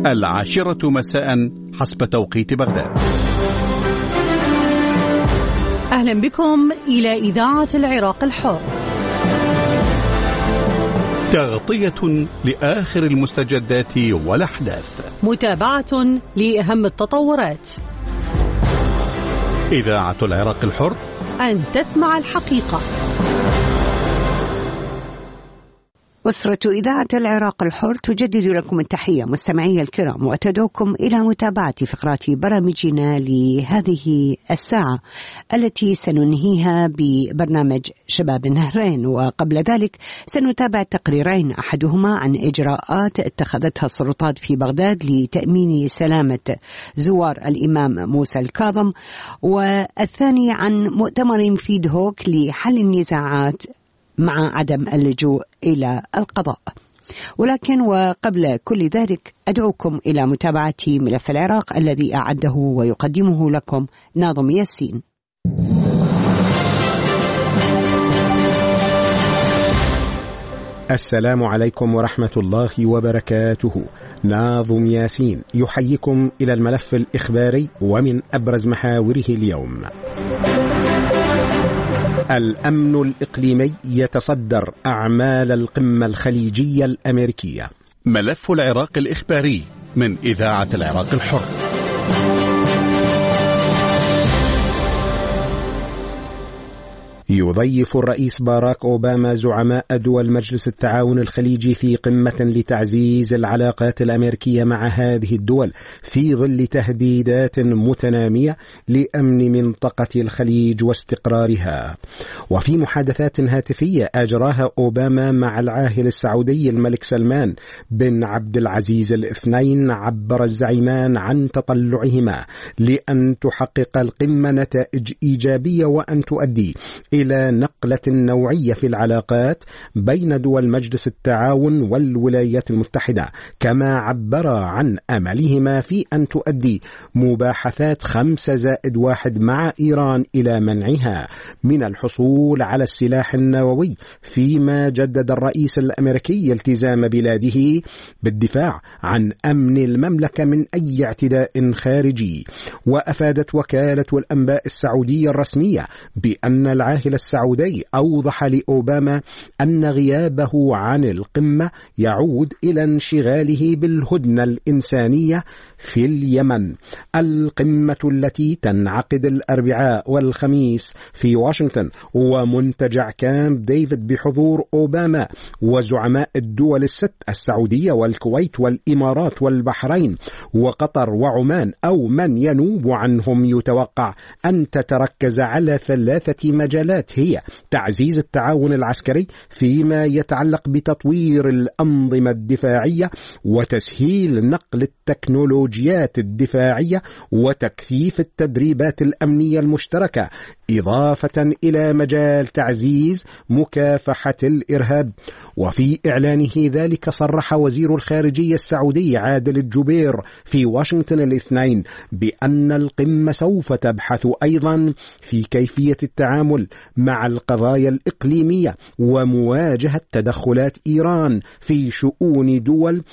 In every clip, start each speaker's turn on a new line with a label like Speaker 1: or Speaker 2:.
Speaker 1: 10 مساء حسب توقيت بغداد.
Speaker 2: أهلا بكم إلى إذاعة العراق الحر،
Speaker 1: تغطية لآخر المستجدات والأحداث،
Speaker 2: متابعة لأهم التطورات.
Speaker 1: إذاعة العراق الحر،
Speaker 2: أن تسمع الحقيقة.
Speaker 3: أسرة إذاعة العراق الحر تجدد لكم التحية مستمعي الكرام، وتدعوكم إلى متابعة فقرات برامجنا لهذه الساعة التي سننهيها ببرنامج شباب النهرين. وقبل ذلك سنتابع تقريرين، أحدهما عن إجراءات اتخذتها السلطات في بغداد لتأمين سلامة زوار الإمام موسى الكاظم، والثاني عن مؤتمر فيد هوك لحل النزاعات مع عدم اللجوء إلى القضاء. ولكن وقبل كل ذلك أدعوكم إلى متابعة ملف العراق الذي أعده ويقدمه لكم ناظم ياسين.
Speaker 4: السلام عليكم ورحمة الله وبركاته. ناظم ياسين يحييكم إلى الملف الإخباري ومن أبرز محاوره اليوم. الأمن الإقليمي يتصدر أعمال القمة الخليجية الأمريكية.
Speaker 1: ملف العراق الإخباري من إذاعة العراق الحر.
Speaker 4: يضيف الرئيس باراك أوباما زعماء دول مجلس التعاون الخليجي في قمة لتعزيز العلاقات الأمريكية مع هذه الدول في ظل تهديدات متنامية لأمن منطقة الخليج واستقرارها. وفي محادثات هاتفية أجراها أوباما مع العاهل السعودي الملك سلمان بن عبد العزيز الاثنين، عبر الزعيمان عن تطلعهما لأن تحقق القمة نتائج إيجابية وأن تؤدي إلى نقلة نوعية في العلاقات بين دول مجلس التعاون والولايات المتحدة، كما عبر عن أملهما في أن تؤدي مباحثات 5+1 مع إيران إلى منعها من الحصول على السلاح النووي، فيما جدد الرئيس الأمريكي التزام بلاده بالدفاع عن أمن المملكة من أي اعتداء خارجي. وأفادت وكالة الأنباء السعودية الرسمية بأن العاهل السعودي أوضح لأوباما أن غيابه عن القمة يعود إلى انشغاله بالهدنة الإنسانية في اليمن. القمة التي تنعقد الأربعاء والخميس في واشنطن ومنتجع كامب ديفيد بحضور أوباما وزعماء الدول الست السعودية والكويت والإمارات والبحرين وقطر وعمان أو من ينوب عنهم، يتوقع أن تتركز على 3 مجالات، هي تعزيز التعاون العسكري فيما يتعلق بتطوير الأنظمة الدفاعية وتسهيل نقل التكنولوجيات الدفاعية وتكثيف التدريبات الأمنية المشتركة، إضافة إلى مجال تعزيز مكافحة الإرهاب. وفي إعلانه ذلك صرح وزير الخارجية السعودي عادل الجبير في واشنطن الاثنين بأن القمة سوف تبحث أيضا في كيفية التعامل مع القضايا الإقليمية ومواجهة تدخلات إيران في شؤون دول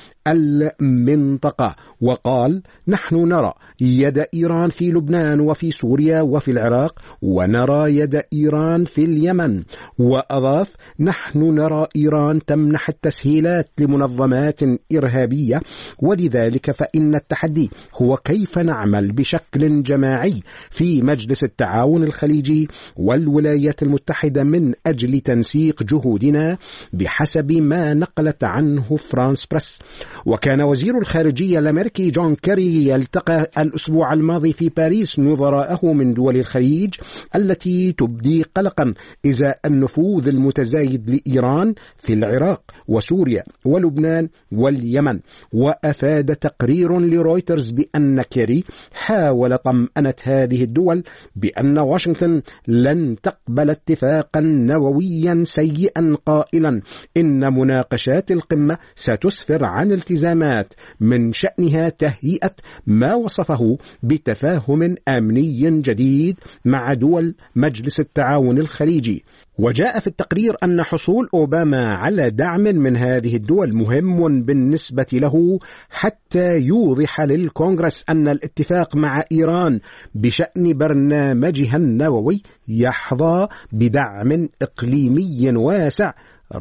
Speaker 4: المنطقة. وقال: نحن نرى يد إيران في لبنان وفي سوريا وفي العراق، ونرى يد إيران في اليمن. وأضاف: نحن نرى إيران تمنح التسهيلات لمنظمات إرهابية، ولذلك فإن التحدي هو كيف نعمل بشكل جماعي في مجلس التعاون الخليجي والولايات المتحدة من أجل تنسيق جهودنا بحسب ما نقلت عنه فرانس بريس. وكان وزير الخارجية الأمريكي جون كيري يلتقى الأسبوع الماضي في باريس نظراءه من دول الخليج التي تبدي قلقا إزاء النفوذ المتزايد لإيران في العراق وسوريا ولبنان واليمن. وأفاد تقرير لرويترز بأن كيري حاول طمأنة هذه الدول بأن واشنطن لن تقبل اتفاقا نوويا سيئا، قائلا إن مناقشات القمة ستسفر عن والتزامات من شأنها تهيئة ما وصفه بتفاهم أمني جديد مع دول مجلس التعاون الخليجي. وجاء في التقرير أن حصول أوباما على دعم من هذه الدول مهم بالنسبة له حتى يوضح للكونغرس أن الاتفاق مع إيران بشأن برنامجها النووي يحظى بدعم إقليمي واسع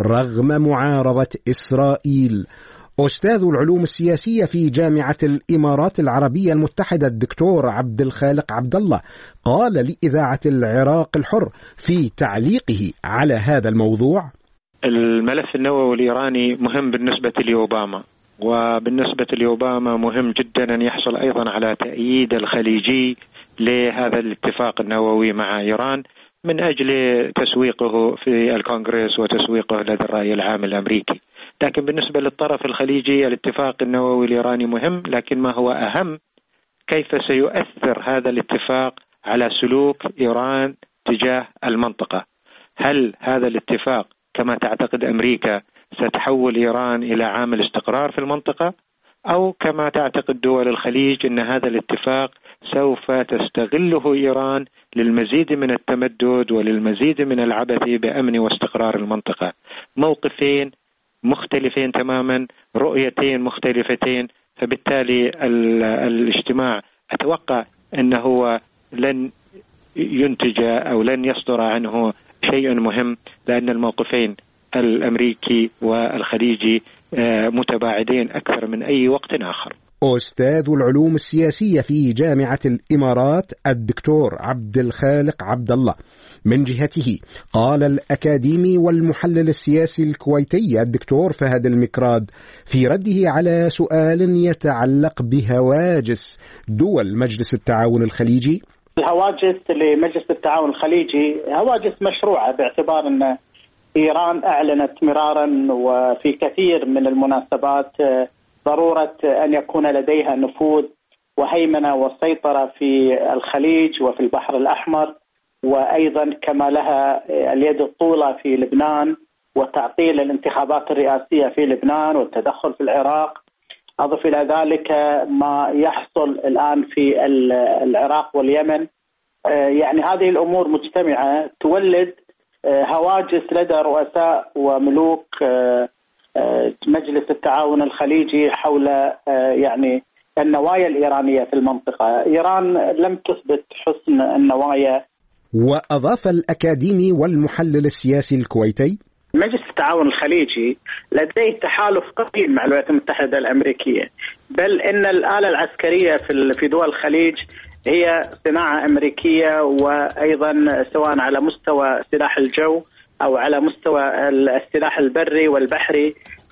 Speaker 4: رغم معارضة إسرائيل. أستاذ العلوم السياسية في جامعة الإمارات العربية المتحدة الدكتور عبد الخالق عبد الله قال لإذاعة العراق الحر في تعليقه على هذا الموضوع:
Speaker 5: الملف النووي الإيراني مهم بالنسبة لأوباما، وبالنسبة لأوباما مهم جدا أن يحصل أيضا على تأييد الخليجي لهذا الاتفاق النووي مع إيران من أجل تسويقه في الكونغرس وتسويقه لدى الرأي العام الأمريكي. لكن بالنسبة للطرف الخليجي الاتفاق النووي الإيراني مهم، لكن ما هو أهم كيف سيؤثر هذا الاتفاق على سلوك إيران تجاه المنطقة. هل هذا الاتفاق كما تعتقد أمريكا ستحول إيران إلى عامل استقرار في المنطقة، أو كما تعتقد دول الخليج أن هذا الاتفاق سوف تستغله إيران للمزيد من التمدد وللمزيد من العبث بأمن واستقرار المنطقة؟ موقفين مختلفين تماما، رؤيتين مختلفتين، فبالتالي الاجتماع أتوقع أنه لن ينتج أو لن يصدر عنه شيء مهم، لأن الموقفين الأمريكي والخليجي متباعدين أكثر من أي وقت آخر.
Speaker 4: أستاذ العلوم السياسية في جامعة الإمارات الدكتور عبد الخالق عبد الله من جهته قال الأكاديمي والمحلل السياسي الكويتي الدكتور فهد المكراد في رده على سؤال يتعلق بهواجس دول مجلس التعاون الخليجي:
Speaker 6: الهواجس لمجلس التعاون الخليجي هواجس مشروعة، باعتبار أن إيران أعلنت مرارا وفي كثير من المناسبات ضرورة أن يكون لديها نفوذ وهيمنة وسيطرة في الخليج وفي البحر الأحمر، وأيضا كما لها اليد الطولة في لبنان وتعطيل الانتخابات الرئاسية في لبنان والتدخل في العراق. أضف إلى ذلك ما يحصل الآن في العراق واليمن. يعني هذه الأمور مجتمعة تولد هواجس لدى رؤساء وملوك مجلس التعاون الخليجي حول يعني النوايا الإيرانية في المنطقة. إيران لم تثبت حسن النوايا.
Speaker 4: وأضاف الأكاديمي والمحلل السياسي الكويتي:
Speaker 6: مجلس التعاون الخليجي لديه تحالف قديم مع الولايات المتحدة الأمريكية، بل إن الآلة العسكرية في دول الخليج هي صناعة أمريكية، وأيضا سواء على مستوى سلاح الجو أو على مستوى السلاح البري والبحري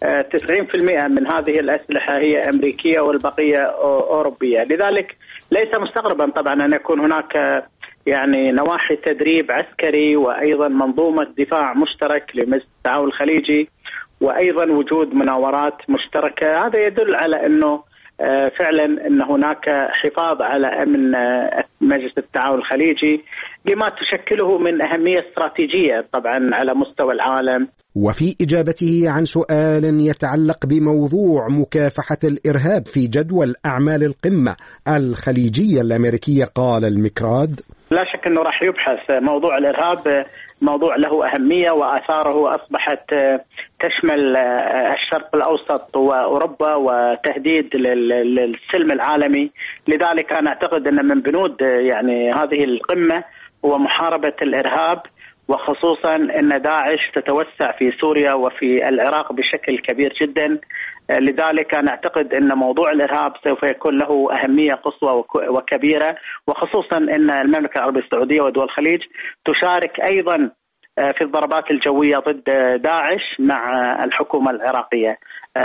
Speaker 6: 90% من هذه الأسلحة هي أمريكية والبقية أوروبية. لذلك ليس مستغربا طبعا أن يكون هناك يعني نواحي تدريب عسكري وأيضا منظومة دفاع مشترك لمجلس التعاون الخليجي، وأيضا وجود مناورات مشتركة. هذا يدل على أنه فعلا أن هناك حفاظ على أمن مجلس التعاون الخليجي لما تشكله من أهمية استراتيجية طبعا على مستوى العالم.
Speaker 4: وفي إجابته عن سؤال يتعلق بموضوع مكافحة الإرهاب في جدول أعمال القمة الخليجية الأمريكية قال المكراد:
Speaker 6: لا شك أنه راح يبحث موضوع الإرهاب، موضوع له أهمية وآثاره أصبحت تشمل الشرق الأوسط وأوروبا وتهديد للسلم العالمي. لذلك أنا أعتقد أن من بنود يعني هذه القمة هو محاربة الإرهاب، وخصوصا أن داعش تتوسع في سوريا وفي العراق بشكل كبير جدا. لذلك أنا أعتقد أن موضوع الإرهاب سوف يكون له أهمية قصوى وكبيرة، وخصوصا أن المملكة العربية السعودية ودول الخليج تشارك أيضا في الضربات الجوية ضد داعش مع الحكومة العراقية.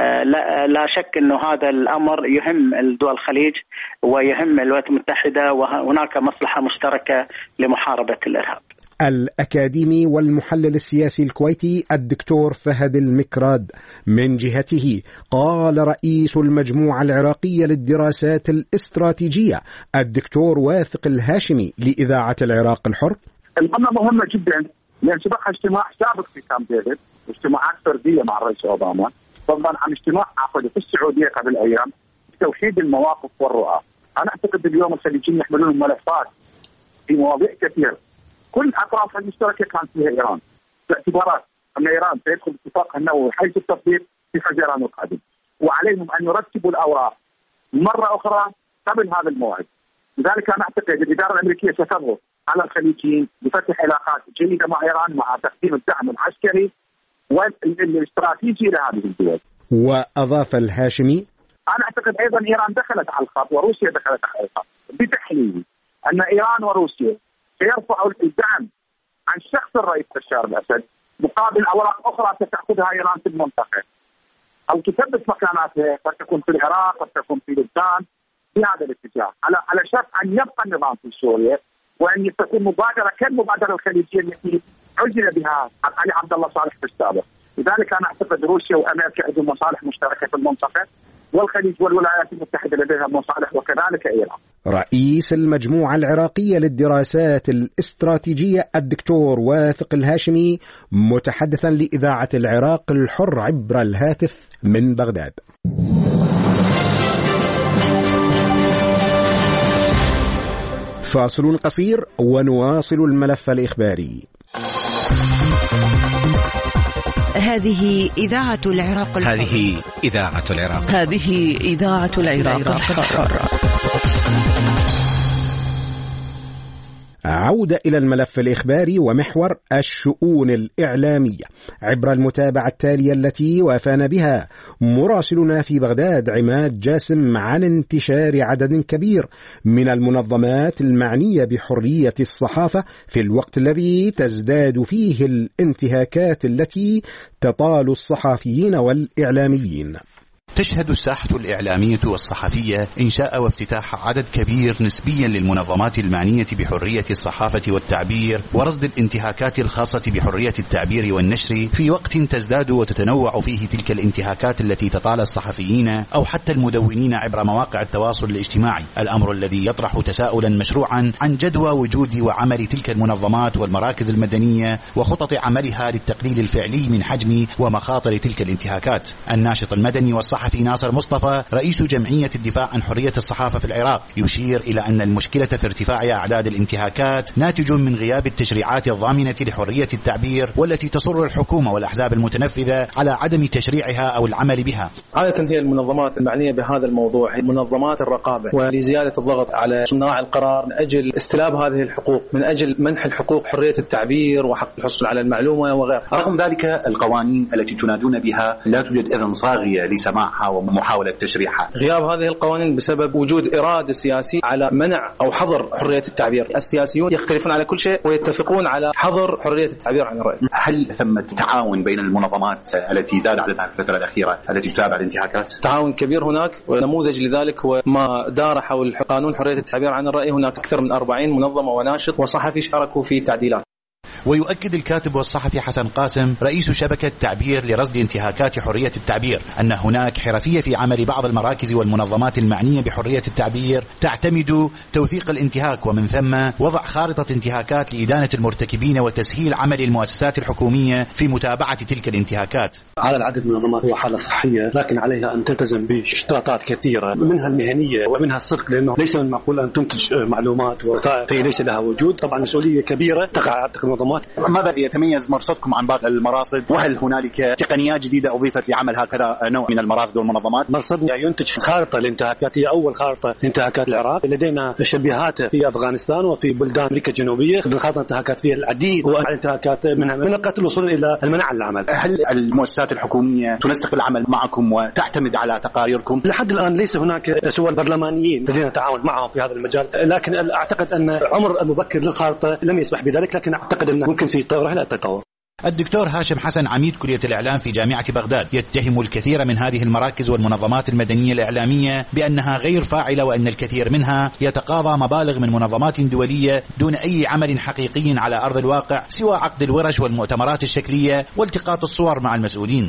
Speaker 6: لا شك أنه هذا الأمر يهم دول الخليج ويهم الولايات المتحدة، وهناك مصلحة مشتركة لمحاربة الإرهاب.
Speaker 4: الأكاديمي والمحلل السياسي الكويتي الدكتور فهد المكراد من جهته قال رئيس المجموعة العراقية للدراسات الاستراتيجية الدكتور واثق الهاشمي لإذاعة العراق الحر:
Speaker 7: القمة مهمة جدا لأن سبقها اجتماع سابق في كامب ديفيد واجتماعات فردية مع الرئيس أوباما، فضلا عن اجتماع عقد في السعودية قبل أيام توحيد المواقف والرؤى. أنا أعتقد اليوم الخليجيين يحملون ملفات في مواضيع كثيرة كل أطراف المشتركة كانت فيها إيران، باعتبارات أن إيران سيدخل اتفاقها النووي حيث التطبيق في حزيران القادم، وعليهم أن يرتبوا الأوراق مرة أخرى قبل هذا الموعد. لذلك أنا أعتقد الإدارة الأمريكية ستضغط على الخليجيين بفتح علاقات جيدة مع إيران مع تقديم الدعم العسكري والاستراتيجي لهذه الدول.
Speaker 4: وأضاف الهاشمي:
Speaker 7: أنا أعتقد أيضا إيران دخلت على الخط وروسيا دخلت على الخط بتحليل أن إيران وروسيا سيرفعوا الدعم عن شخص الرئيس بشار الأسد مقابل أوراق أخرى ستأخذها إيران في المنطقة أو تثبت مكاناتها، قد تكون في العراق قد تكون في لبنان، في هذا الاتجاه على شرط أن يبقى النظام في سوريا وأن تكون مبادرة كالمبادرة الخليجية التي عجل بها علي عبد الله صالح في السابق. لذلك أنا أعتقد روسيا وأمريكا عندهم مصالح مشتركة في المنطقة، والخليج والولايات المتحدة لديها مصالح وكذلك إيران.
Speaker 4: رئيس المجموعة العراقية للدراسات الاستراتيجية الدكتور واثق الهاشمي متحدثا لإذاعة العراق الحر عبر الهاتف من بغداد. فاصل قصير ونواصل الملف الإخباري.
Speaker 3: هذه إذاعة العراق الحر.
Speaker 8: هذه إذاعة العراق.
Speaker 2: هذه إذاعة العراق الحر.
Speaker 4: عودة إلى الملف الإخباري ومحور الشؤون الإعلامية عبر المتابعة التالية التي وافانا بها مراسلنا في بغداد عماد جاسم عن انتشار عدد كبير من المنظمات المعنية بحرية الصحافة في الوقت الذي تزداد فيه الانتهاكات التي تطال الصحفيين والإعلاميين.
Speaker 9: تشهد الساحة الإعلامية والصحفية إنشاء وافتتاح عدد كبير نسبيا للمنظمات المعنية بحرية الصحافة والتعبير ورصد الانتهاكات الخاصة بحرية التعبير والنشر في وقت تزداد وتتنوع فيه تلك الانتهاكات التي تطال الصحفيين أو حتى المدونين عبر مواقع التواصل الاجتماعي، الأمر الذي يطرح تساؤلا مشروعا عن جدوى وجود وعمل تلك المنظمات والمراكز المدنية وخطط عملها للتقليل الفعلي من حجم ومخاطر تلك الانتهاكات. الناشط المدني والصحفي ناصر مصطفى رئيس جمعية الدفاع عن حرية الصحافة في العراق يشير إلى أن المشكلة في ارتفاع أعداد الانتهاكات ناتج من غياب التشريعات الضامنة لحرية التعبير والتي تصر الحكومة والأحزاب المتنفذة على عدم تشريعها أو العمل بها.
Speaker 10: عادة هي المنظمات المعنية بهذا الموضوع هي منظمات الرقابة ولزيادة الضغط على صناع القرار من أجل استلاب هذه الحقوق، من أجل منح الحقوق حرية التعبير وحق الحصول على المعلومة وغيرها.
Speaker 9: رغم ذلك القوانين التي تنادون بها لا توجد إذن صاغية لسماعها ومحاولة تشريعها.
Speaker 10: غياب هذه القوانين بسبب وجود إرادة سياسية على منع أو حظر حرية التعبير. السياسيون يختلفون على كل شيء ويتفقون على حظر حرية التعبير عن الرأي.
Speaker 9: هل ثمة تعاون بين المنظمات التي زاد عددها في الفترة الأخيرة التي تتابع الانتهاكات؟
Speaker 10: تعاون كبير هناك، ونموذج لذلك هو ما دار حول قانون حرية التعبير عن الرأي. هناك أكثر من 40 منظمة وناشط وصحفي شاركوا في تعديلات.
Speaker 9: ويؤكد الكاتب والصحفي حسن قاسم رئيس شبكة تعبير لرصد انتهاكات حرية التعبير أن هناك حرفية في عمل بعض المراكز والمنظمات المعنية بحرية التعبير تعتمد توثيق الانتهاك ومن ثم وضع خارطة انتهاكات لإدانة المرتكبين وتسهيل عمل المؤسسات الحكومية في متابعة تلك الانتهاكات.
Speaker 11: على العدد من المنظمات هو حالة صحية، لكن عليها أن تلتزم باشتراطات كثيرة منها المهنية ومنها الصدق، لأنه ليس من المعقول أن تنتج معلومات ووثائق ليس لها وجود. طبعا مسؤولية كبيرة تقع على المنظمات.
Speaker 9: ماذا يتميز مرصدكم عن باقي المراصد؟ وهل هنالك تقنيات جديدة أضيفت لعمل هكذا نوع من المراصد والمنظمات؟
Speaker 11: مرصدنا ينتج خارطة للانتهاكات، هي أول خارطة لانتهاكات العراق. لدينا شبيهات في أفغانستان وفي بلدان أمريكا الجنوبية، خارطة انتهاكات فيها العديد والانتهاكات من القتل وصولا إلى المنع عن العمل.
Speaker 9: هل المؤسسات الحكومية تنسق العمل معكم وتعتمد على تقاريركم؟
Speaker 11: لحد الآن ليس هناك سوى البرلمانيين لدينا تعاون معهم في هذا المجال، لكن أعتقد أن عمر المبكر للخارطة لم يسمح بذلك، لكن أعتقد أنه ممكن في طورها لا تطور.
Speaker 9: الدكتور هاشم حسن عميد كلية الإعلام في جامعة بغداد يتهم الكثير من هذه المراكز والمنظمات المدنية الإعلامية بأنها غير فاعلة وأن الكثير منها يتقاضى مبالغ من منظمات دولية دون أي عمل حقيقي على أرض الواقع سوى عقد الورش والمؤتمرات الشكلية والتقاط الصور مع المسؤولين.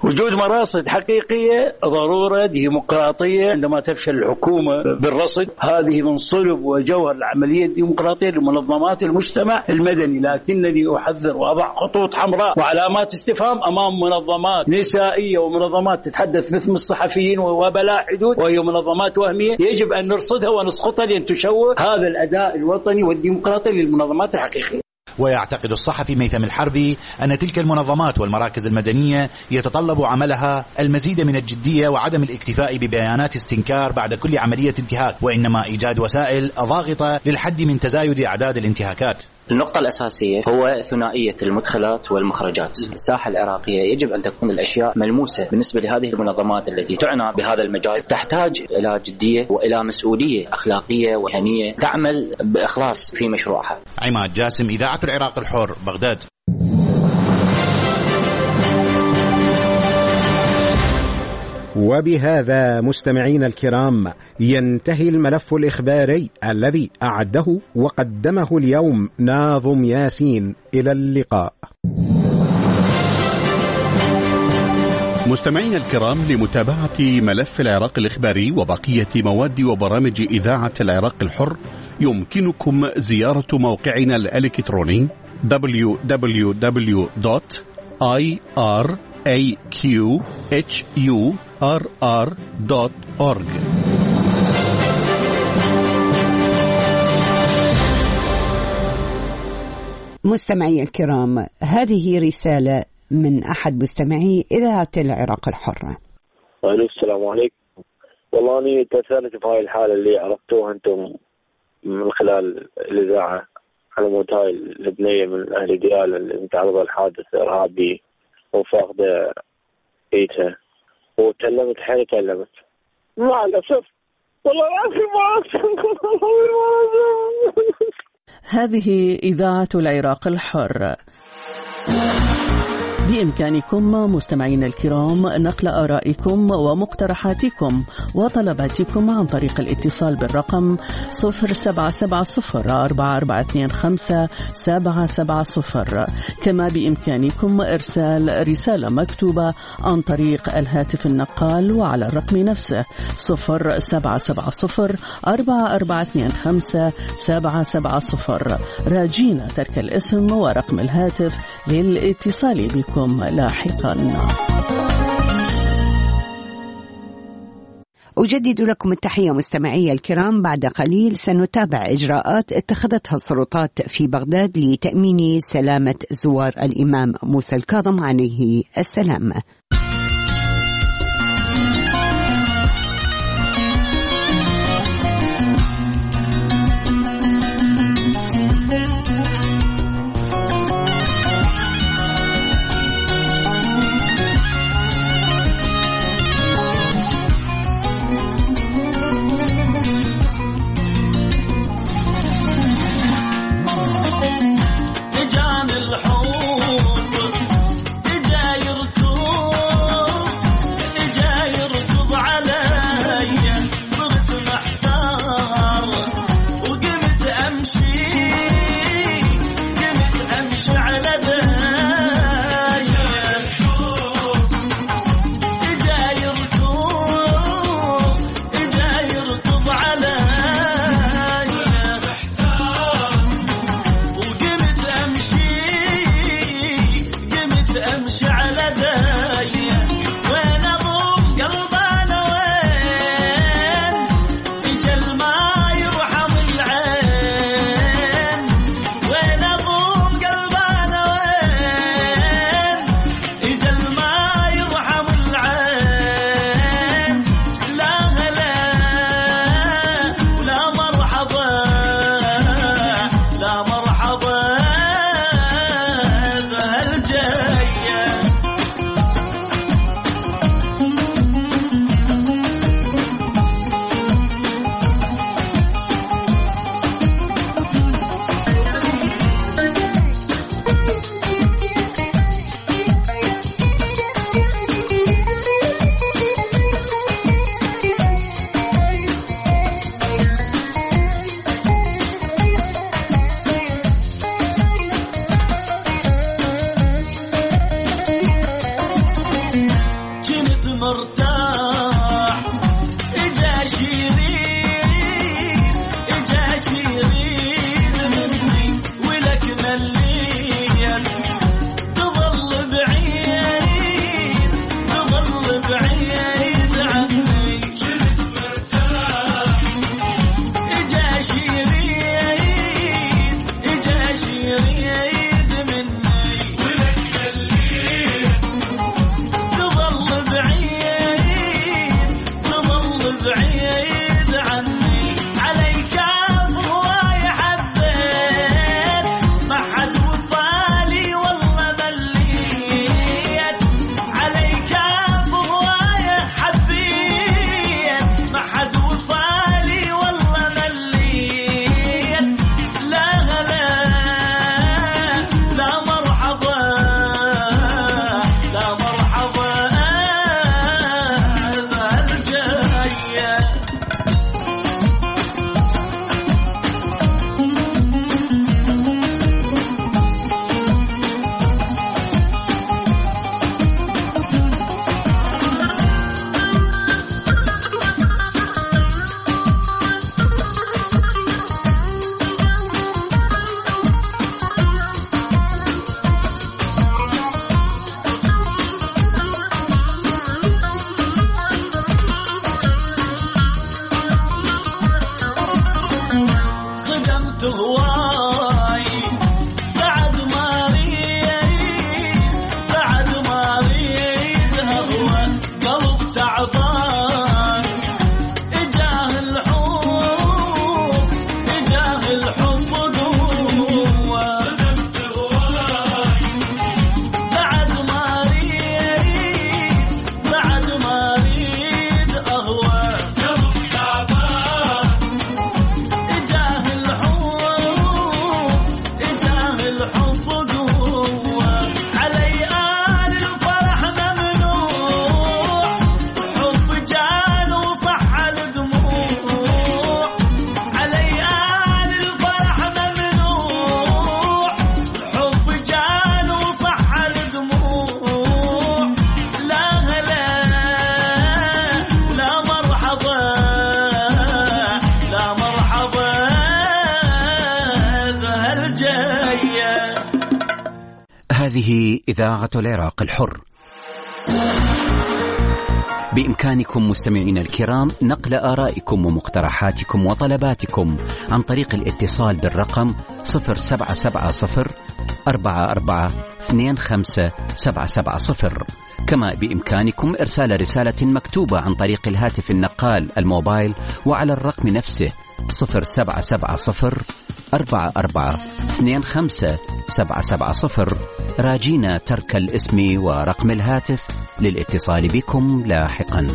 Speaker 12: وجود مراصد حقيقية ضرورة ديمقراطية. عندما تفشل الحكومة بالرصد، هذه من صلب وجوهر العملية الديمقراطية لمنظمات المجتمع المدني. لكنني أحذر وأضع خطوط حمراء وعلامات استفهام أمام منظمات نسائية ومنظمات تتحدث مثل الصحفيين وبلا حدود، وهي منظمات وهمية يجب أن نرصدها ونسقطها لأن تشوه هذا الأداء الوطني والديمقراطي للمنظمات الحقيقية.
Speaker 9: ويعتقد الصحفي ميثم الحربي أن تلك المنظمات والمراكز المدنية يتطلب عملها المزيد من الجدية وعدم الاكتفاء ببيانات استنكار بعد كل عملية انتهاك، وإنما إيجاد وسائل ضاغطة للحد من تزايد أعداد الانتهاكات.
Speaker 13: النقطة الأساسية هو ثنائية المدخلات والمخرجات. الساحة العراقية يجب أن تكون الأشياء ملموسة بالنسبة لهذه المنظمات التي تعنى بهذا المجال. تحتاج إلى جدية وإلى مسؤولية أخلاقية وهنية تعمل بإخلاص في مشروعها.
Speaker 9: عماد جاسم، إذاعة العراق الحر، بغداد.
Speaker 4: وبهذا مستمعين الكرام ينتهي الملف الإخباري الذي أعده وقدمه اليوم ناظم ياسين. إلى اللقاء.
Speaker 1: مستمعين الكرام، لمتابعة ملف العراق الإخباري وبقية مواد وبرامج إذاعة العراق الحر يمكنكم زيارة موقعنا الإلكتروني www.iraqhurr.org.
Speaker 3: مستمعي الكرام، هذه رسالة من أحد مستمعي إذاعة العراق الحرة.
Speaker 14: السلام عليكم. والله أنا تسألت في هاي الحالة اللي عرفتوها أنتم من خلال الإذاعة على مود هاي البنية من أهل ديال اللي متعرضة لحادث إرهابي وفاقدة بيتها، وتكلمت حيل كلمت مع الأسف والله
Speaker 2: هذه إذاعة العراق الحر. بإمكانكم مستمعين الكرام نقل آرائكم ومقترحاتكم وطلباتكم عن طريق الاتصال بالرقم 0770-4425-770. كما بإمكانكم إرسال رسالة مكتوبة عن طريق الهاتف النقال وعلى الرقم نفسه 0770-4425-770، راجين ترك الاسم ورقم الهاتف للاتصال بكم لاحقا.
Speaker 3: أجدد لكم التحية مستمعي الكرام. بعد قليل سنتابع إجراءات اتخذتها السلطات في بغداد لتأمين سلامة زوار الإمام موسى الكاظم عليه السلام.
Speaker 15: تجان الحوض تجايركم
Speaker 8: هذه إذاعة العراق الحر. بإمكانكم مستمعين الكرام نقل آرائكم ومقترحاتكم وطلباتكم عن طريق الاتصال بالرقم 0770 4425 كما بإمكانكم إرسال رسالة مكتوبة عن طريق الهاتف النقال الموبايل وعلى الرقم نفسه 0770 4425 راجينا ترك الاسم ورقم الهاتف للاتصال بكم لاحقا.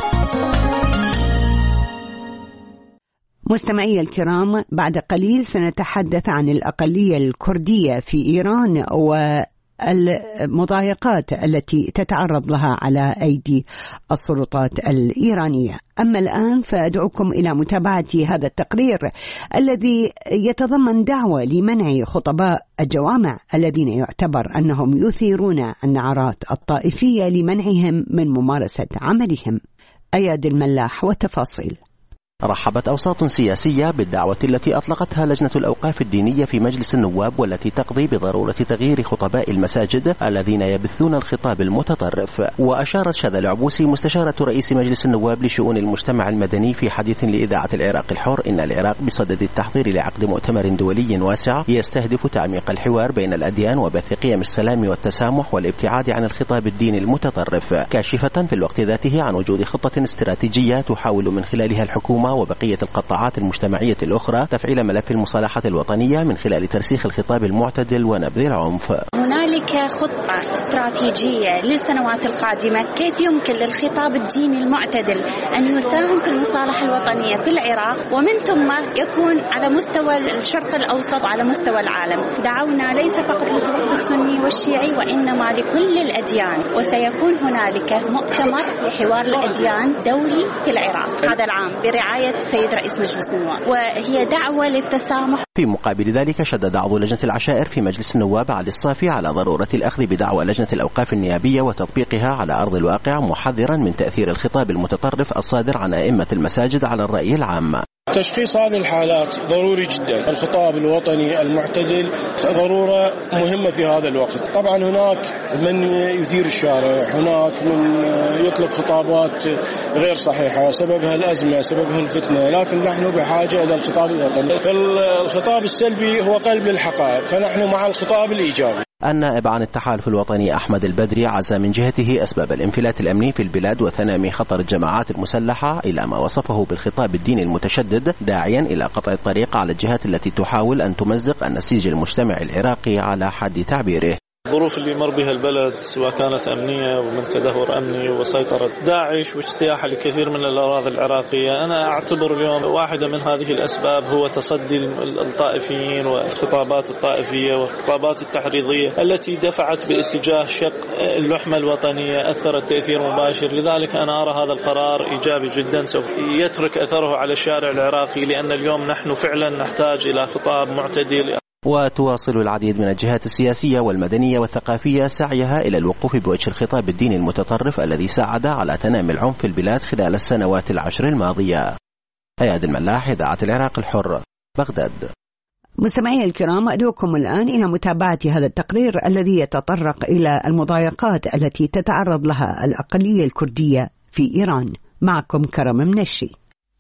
Speaker 3: مستمعي الكرام، بعد قليل سنتحدث عن الأقلية الكردية في إيران والمضايقات التي تتعرض لها على أيدي السلطات الإيرانية. أما الآن فأدعوكم إلى متابعة هذا التقرير الذي يتضمن دعوة لمنع خطباء الجوامع الذين يعتبر أنهم يثيرون النعرات الطائفية لمنعهم من ممارسة عملهم. أياد الملاح وتفاصيل.
Speaker 15: رحبت أوساط سياسية بالدعوة التي أطلقتها لجنة الأوقاف الدينية في مجلس النواب والتي تقضي بضرورة تغيير خطباء المساجد الذين يبثون الخطاب المتطرف. وأشارت شذى العبوسي مستشارة رئيس مجلس النواب لشؤون المجتمع المدني في حديث لإذاعة العراق الحر إن العراق بصدد التحضير لعقد مؤتمر دولي واسع يستهدف تعميق الحوار بين الأديان وبث قيم السلام والتسامح والابتعاد عن الخطاب الديني المتطرف، كاشفة في الوقت ذاته عن وجود خطة استراتيجية تحاول من خلالها الحكومة وبقية القطاعات المجتمعية الأخرى تفعيل ملف المصالحة الوطنية من خلال ترسيخ الخطاب المعتدل ونبذ العنف.
Speaker 16: هنالك خطة استراتيجية للسنوات القادمة كيف يمكن للخطاب الديني المعتدل أن يساهم في المصالحة الوطنية في العراق ومن ثم يكون على مستوى الشرق الأوسط وعلى مستوى العالم. دعونا ليس فقط للوقف السني والشيعي وإنما لكل الأديان، وسيكون هنالك مؤتمر لحوار الأديان دولي في العراق هذا العام برعاية السيد رئيس مجلس النواب، وهي دعوة للتسامح.
Speaker 15: في مقابل ذلك شدد عضو لجنة العشائر في مجلس النواب علي الصافي على ضرورة الأخذ بدعوى لجنة الأوقاف النيابية وتطبيقها على أرض الواقع، محذرا من تأثير الخطاب المتطرف الصادر عن أئمة المساجد على الرأي العام.
Speaker 17: تشخيص هذه الحالات ضروري جدا. الخطاب الوطني المعتدل ضرورة مهمة في هذا الوقت. طبعا هناك من يثير الشارع، هناك من يطلق خطابات غير صحيحة سببها الأزمة، سببها الفتنة، لكن نحن بحاجة إلى الخطاب الوطني. فالخطاب السلبي هو قلب الحقائق، فنحن مع الخطاب الإيجابي.
Speaker 15: النائب عن التحالف الوطني أحمد البدري عزى من جهته أسباب الانفلات الأمني في البلاد وتنامي خطر الجماعات المسلحة إلى ما وصفه بالخطاب الديني المتشدد، داعيا إلى قطع الطريق على الجهات التي تحاول أن تمزق النسيج المجتمعي العراقي على حد تعبيره.
Speaker 18: الظروف اللي مر بها البلد سواء كانت أمنية ومن تدهور أمني وسيطرة داعش واجتياح لكثير من الأراضي العراقية، أنا أعتبر اليوم واحدة من هذه الأسباب هو تصدي الطائفيين والخطابات الطائفية والخطابات التحريضية التي دفعت باتجاه شق اللحمة الوطنية، أثرت تأثير مباشر. لذلك أنا أرى هذا القرار إيجابي جدا، سوف يترك أثره على الشارع العراقي، لأن اليوم نحن فعلا نحتاج إلى خطاب معتدل.
Speaker 15: وتواصل العديد من الجهات السياسية والمدنية والثقافية سعيها إلى الوقوف بوجه الخطاب الديني المتطرف الذي ساعد على تنامي العنف في البلاد خلال السنوات العشر الماضية. أياد الملاح، إذاعة العراق الحر، بغداد.
Speaker 3: مستمعي الكرام، أدعوكم الآن إلى متابعة هذا التقرير الذي يتطرق إلى المضايقات التي تتعرض لها الأقلية الكردية في إيران. معكم كرم منشي.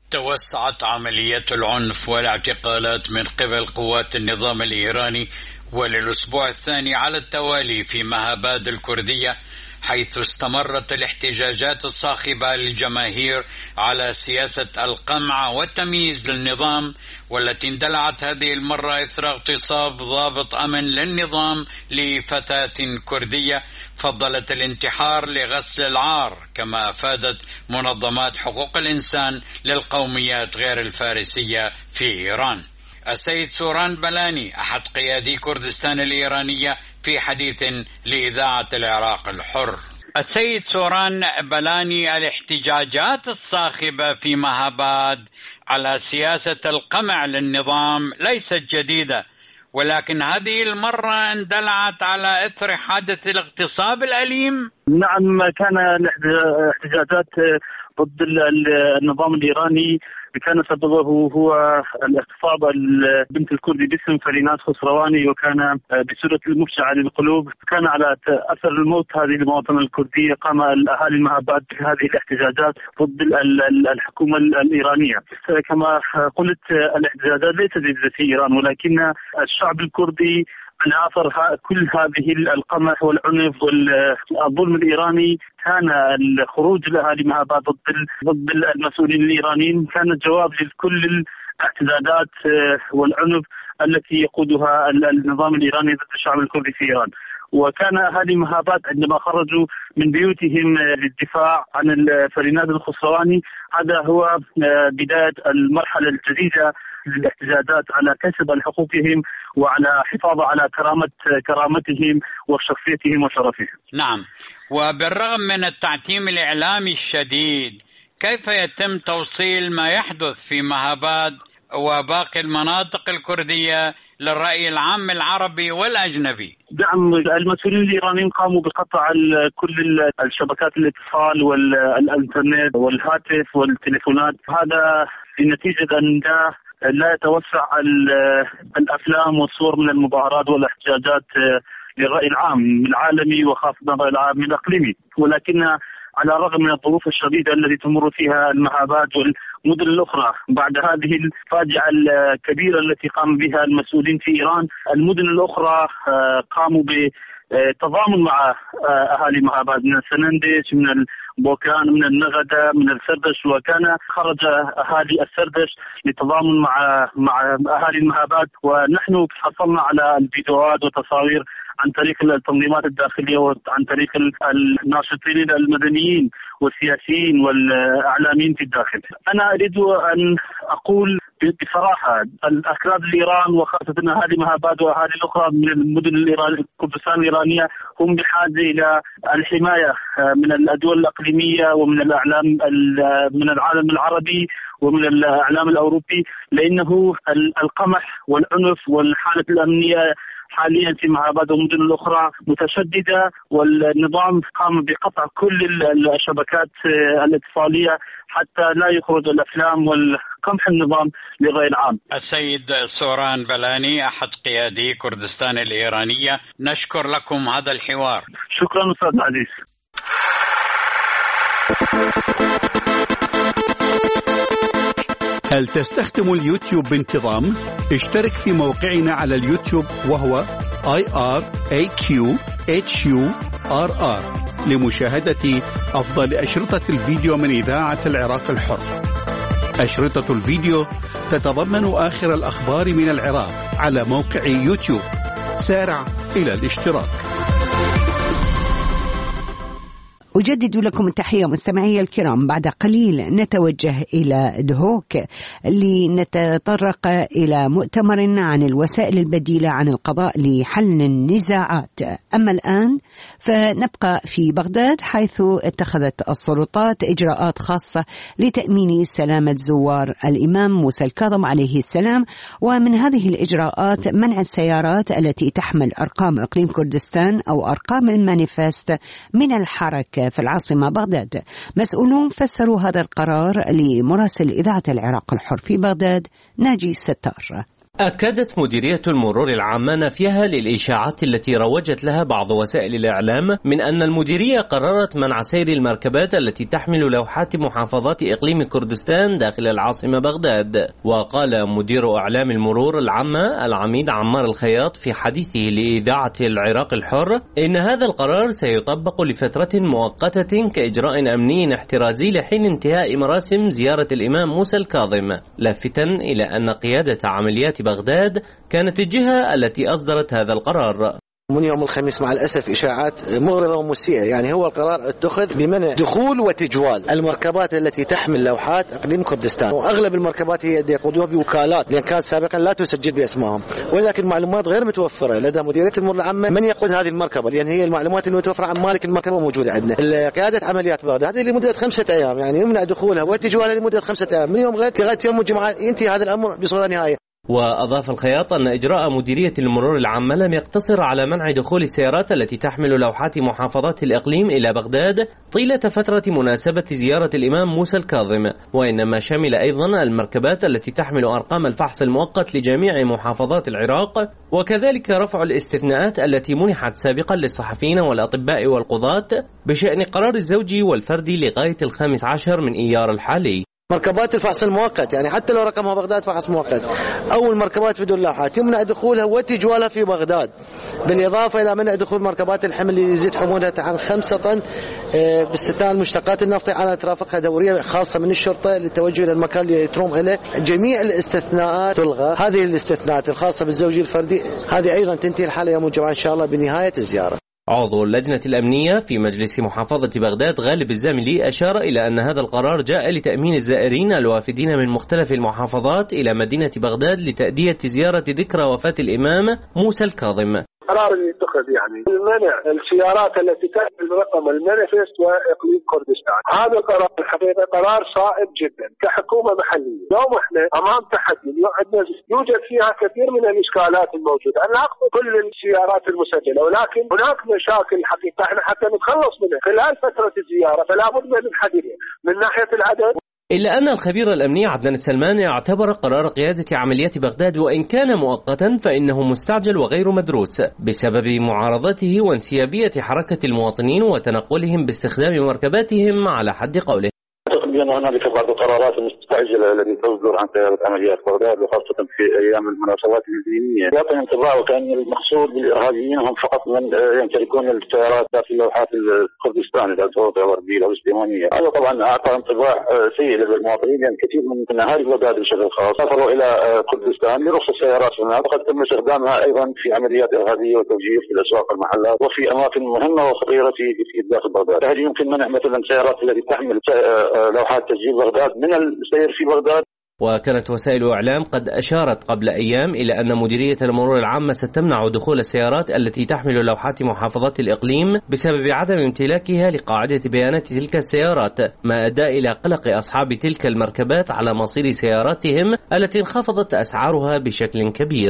Speaker 19: توسعت عملية العنف والاعتقالات من قبل قوات النظام الإيراني وللأسبوع الثاني على التوالي في مهاباد الكردية، حيث استمرت الاحتجاجات الصاخبة للجماهير على سياسة القمع والتمييز للنظام، والتي اندلعت هذه المرة إثر اغتصاب ضابط أمن للنظام لفتاة كردية فضلت الانتحار لغسل العار، كما أفادت منظمات حقوق الإنسان للقوميات غير الفارسية في إيران. السيد سوران بلاني أحد قيادي كردستان الإيرانية في حديث لإذاعة العراق الحر. السيد سوران بلاني، الاحتجاجات الصاخبة في مهاباد على سياسة القمع للنظام ليست جديدة، ولكن هذه المرة اندلعت على إثر حادث الاغتصاب الأليم.
Speaker 6: نعم، كان الاحتجاجات ضد النظام الإيراني كان سببه هو الاغتصاب البنت الكردي باسم فرينات خسرواني، وكان بصورة المفجعة للقلوب. كان على أثر الموت هذه المواطنة الكردية قام الأهالي المهاباد بهذه الاحتجاجات ضد الحكومة الإيرانية. كما قلت، الاحتجاجات ليست جديدة في إيران، ولكن الشعب الكردي على أثر كل هذه القمع والعنف والظلم الإيراني كان الخروج الأهالي مهاباد ضد المسؤولين الإيرانيين كان جواب لكل الاعتداءات والعنف التي يقودها النظام الإيراني ضد الشعب الكردي في إيران. وكان أهالي مهاباد عندما خرجوا من بيوتهم للدفاع عن فريناد الخسرواني، هذا هو بداية المرحلة الجديدة للاحتجاجات على كسب حقوقهم وعلى حفاظ على كرامتهم وشخصيتهم وشرفهم.
Speaker 19: نعم، وبالرغم من التعتيم الإعلامي الشديد، كيف يتم توصيل ما يحدث في مهاباد وباقي المناطق الكردية للرأي العام العربي والأجنبي؟
Speaker 6: نعم، المسؤولين الإيرانيين قاموا بقطع كل الشبكات الاتصال والإنترنت والهاتف والتليفونات، هذا لنتيجة أن لا يتوسع الأفلام والصور من المظاهرات والاحتجاجات للرأي العام العالمي وخاصة الرأي العام الإقليمي. ولكن على الرغم من الظروف الشديدة التي تمر فيها المهاباد والمدن الأخرى بعد هذه الفاجعة الكبيرة التي قام بها المسؤولين في إيران، المدن الأخرى قاموا بتضامن مع أهالي مهاباد من السنندج، من البوكان، من النغدة، من السردش، وكان خرج أهالي السردش للتضامن مع أهالي المهاباد. ونحن حصلنا على الفيديوهات وتصاوير عن طريق التنظيمات الداخلية وعن طريق الناشطين المدنيين والسياسيين والإعلاميين في الداخل. أنا أريد أن أقول بصراحة الأكراد الإيران وخاصة أهالي مهاباد وأهالي الأخرى من المدن كردستان الإيرانية هم بحاجة إلى الحماية من الدول الإقليمية ومن الإعلام من العالم العربي ومن الإعلام الأوروبي، لأنه القمح والعنف والحالة الأمنية
Speaker 20: حاليا في مهاباد والمدن الأخرى متشددة، والنظام قام بقطع كل الشبكات الاتصالية حتى لا يخرج الأفلام والقمح النظام لغير عام.
Speaker 19: السيد سوران بلاني أحد قيادي كردستان الإيرانية، نشكر لكم هذا الحوار.
Speaker 20: شكرا أستاذ العزيز.
Speaker 1: هل تستخدم اليوتيوب بانتظام؟ اشترك في موقعنا على اليوتيوب وهو IRAQHURR لمشاهدة أفضل أشرطة الفيديو من إذاعة العراق الحر. أشرطة الفيديو تتضمن آخر الأخبار من العراق على موقع يوتيوب. سارع إلى الاشتراك.
Speaker 3: أجدد لكم التحية مستمعي الكرام. بعد قليل نتوجه إلى دهوك لنتطرق إلى مؤتمر عن الوسائل البديلة عن القضاء لحل النزاعات. أما الآن فنبقى في بغداد، حيث اتخذت السلطات إجراءات خاصة لتأمين سلامة زوار الإمام موسى الكاظم عليه السلام، ومن هذه الإجراءات منع السيارات التي تحمل أرقام إقليم كردستان أو أرقام المانيفست من الحركة في العاصمة بغداد. مسؤولون فسروا هذا القرار لمراسل إذاعة العراق الحر في بغداد ناجي ستار.
Speaker 21: أكدت مديرية المرور العامة نفيها للإشاعات التي روجت لها بعض وسائل الإعلام من أن المديرية قررت منع سير المركبات التي تحمل لوحات محافظات إقليم كردستان داخل العاصمة بغداد. وقال مدير أعلام المرور العامة العميد عمار الخياط في حديثه لإذاعة العراق الحر إن هذا القرار سيطبق لفترة مؤقتة كإجراء أمني احترازي لحين انتهاء مراسم زيارة الإمام موسى الكاظم، لافتاً إلى أن قيادة عمليات بغداد كانت الجهة التي أصدرت هذا القرار.
Speaker 22: من يوم الخميس مع الأسف إشاعات مغرضة ومسيئة، يعني هو القرار اتخذ بمنع دخول وتجوال المركبات التي تحمل لوحات إقليم كردستان، وأغلب المركبات هي يقودوها بوكالات لأن كانت سابقا لا تسجل باسمهم، ولكن المعلومات غير متوفرة لدى مديرية المرور العامة من يقود هذه المركبة، لأن هي المعلومات المتوفرة عن مالك المركبة موجودة عندنا. قيادة عمليات بغداد هذه لمدة 5 أيام، يعني يمنع دخولها وتجوالها لمدة 5 أيام من يوم غد لغاية يوم الجمعة ينتهي هذا الأمر بصورة نهائية.
Speaker 21: وأضاف الخياط أن إجراء مديرية المرور العامة لم يقتصر على منع دخول السيارات التي تحمل لوحات محافظات الإقليم إلى بغداد طيلة فترة مناسبة زيارة الإمام موسى الكاظم، وإنما شمل أيضا المركبات التي تحمل أرقام الفحص المؤقت لجميع محافظات العراق، وكذلك رفع الاستثناءات التي منحت سابقا للصحفيين والأطباء والقضاة بشأن قرار الزوجي والفردي لغاية 15 من إيار الحالي.
Speaker 22: مركبات الفحص المؤقت، يعني حتى لو رقمها بغداد فحص مؤقت، أو المركبات بدون لوحات يمنع دخولها وتجوالها في بغداد، بالإضافة إلى منع دخول مركبات الحمل اللي يزيد حمولها عن 5 طن باستثناء المشتقات النفطية على ترافقها دورية خاصة من الشرطة للتوجه إلى المكان اللي يتروم إليه. جميع الاستثناءات تلغى. هذه الاستثناءات الخاصة بالزوجي الفردي هذه أيضا تنتهي الحالة يوم الجمعة إن شاء الله بنهاية الزيارة.
Speaker 21: عضو اللجنة الأمنية في مجلس محافظة بغداد غالب الزاملي أشار إلى أن هذا القرار جاء لتأمين الزائرين الوافدين من مختلف المحافظات إلى مدينة بغداد لتأدية زيارة ذكرى وفاة الإمام موسى الكاظم.
Speaker 23: قرار يتخذ يعني المنع السيارات التي تحمل رقم المانيفست واقليم كردستان. هذا القرار الحقيقه قرار صائب جدا كحكومه محليه. اليوم احنا امام تحدي يوجد فيها كثير من الاشكالات الموجوده، انا اقصد كل السيارات المسجله، ولكن هناك مشاكل حقيقه احنا حتى نتخلص منها خلال فتره الزياره فلا بد من حدها من ناحيه العدد.
Speaker 21: إلا أن الخبير الأمني عدنان السلمان اعتبر قرار قيادة عمليات بغداد وإن كان مؤقتا فإنه مستعجل وغير مدروس بسبب معارضته وانسيابية حركة المواطنين وتنقلهم باستخدام مركباتهم على حد قوله.
Speaker 24: أعتقد بأن هنالك بعض القرارات المستعجلة التي تصدر عن قيادة عمليات بغداد وخاصة في أيام المناسبات الدينية يعطي انطباع وكأن المقصود بالإرهابيين هم فقط من يمتلكون السيارات ذات اللوحات الكردستان ذات الوضع الغربية أو الإسلامية. هذا طبعا أعطى انطباع سيء للمواطنين، لأن كثير من أهالي بغداد بشكل خاص سافروا إلى كردستان لرخص السيارات هناك، وقد تم استخدامها أيضا في عمليات إرهابية وتفجير في الأسواق والمحلات وفي أماكن مهمة وخطيرة في داخل بغداد. هذه يمكن منع مثلا سيارات التي تحمل لوحات تسجيل بغداد من السير في بغداد.
Speaker 21: وكانت وسائل إعلام قد أشارت قبل أيام إلى أن مديرية المرور العامة ستمنع دخول السيارات التي تحمل لوحات محافظات الإقليم بسبب عدم امتلاكها لقاعدة بيانات تلك السيارات، ما أدى إلى قلق أصحاب تلك المركبات على مصير سياراتهم التي انخفضت أسعارها بشكل كبير.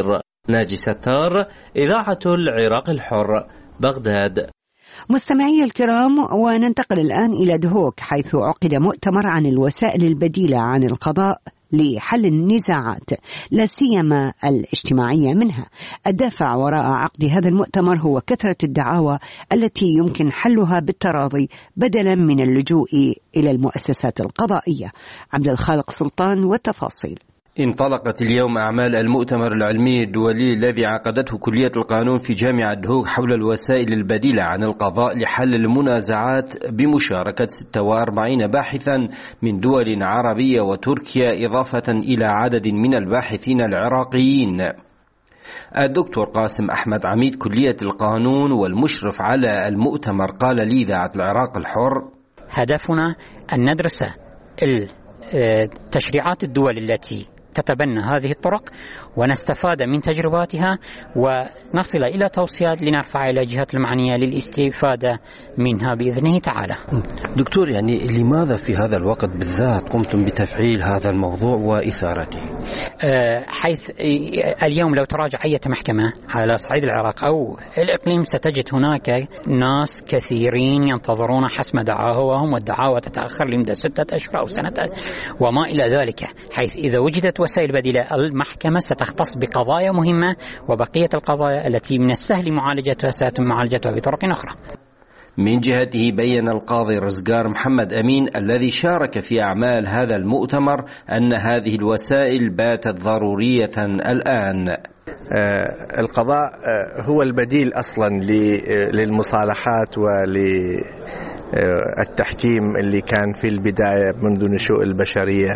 Speaker 21: ناجي ستار، إذاعة العراق الحر، بغداد.
Speaker 3: مستمعي الكرام، وننتقل الآن إلى دهوك، حيث عقد مؤتمر عن الوسائل البديلة عن القضاء لحل النزاعات لا سيما الاجتماعية منها. الدافع وراء عقد هذا المؤتمر هو كثرة الدعاوى التي يمكن حلها بالتراضي بدلا من اللجوء إلى المؤسسات القضائية. عبد الخالق سلطان والتفاصيل.
Speaker 5: انطلقت اليوم أعمال المؤتمر العلمي الدولي الذي عقدته كلية القانون في جامعة دهوك حول الوسائل البديلة عن القضاء لحل المنازعات بمشاركة 46 باحثا من دول عربية وتركيا، إضافة إلى عدد من الباحثين العراقيين. الدكتور قاسم أحمد عميد كلية القانون والمشرف على المؤتمر قال لإذاعة العراق الحر:
Speaker 7: هدفنا أن ندرس تشريعات الدول التي تتبنى هذه الطرق ونستفاد من تجرباتها ونصل إلى توصيات لنرفع إلى الجهات المعنية للاستفادة منها بإذنه تعالى.
Speaker 5: دكتور، يعني لماذا في هذا الوقت بالذات قمتم بتفعيل هذا الموضوع وإثارته؟
Speaker 7: حيث اليوم لو تراجع أي محكمة على صعيد العراق أو الإقليم ستجد هناك ناس كثيرين ينتظرون حسم دعاواهم، والدعاوى تتأخر لمدة 6 أشهر أو سنة وما إلى ذلك، حيث إذا وجدت وسائل بديلة المحكمة ستختص بقضايا مهمة، وبقية القضايا التي من السهل معالجتها سيتم معالجتها بطرق أخرى.
Speaker 5: من جهته بيّن القاضي رزقار محمد أمين الذي شارك في أعمال هذا المؤتمر أن هذه الوسائل باتت ضرورية الآن.
Speaker 10: القضاء هو البديل أصلا للمصالحات وللتحكيم اللي كان في البداية منذ نشوء البشرية.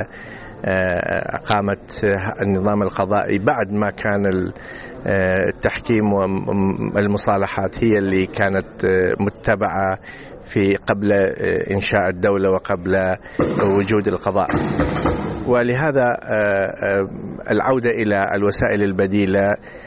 Speaker 10: قامت النظام القضائي بعد ما كان التحكيم والمصالحات هي اللي كانت متبعة في قبل إنشاء الدولة وقبل وجود القضاء، ولهذا العودة إلى الوسائل البديلة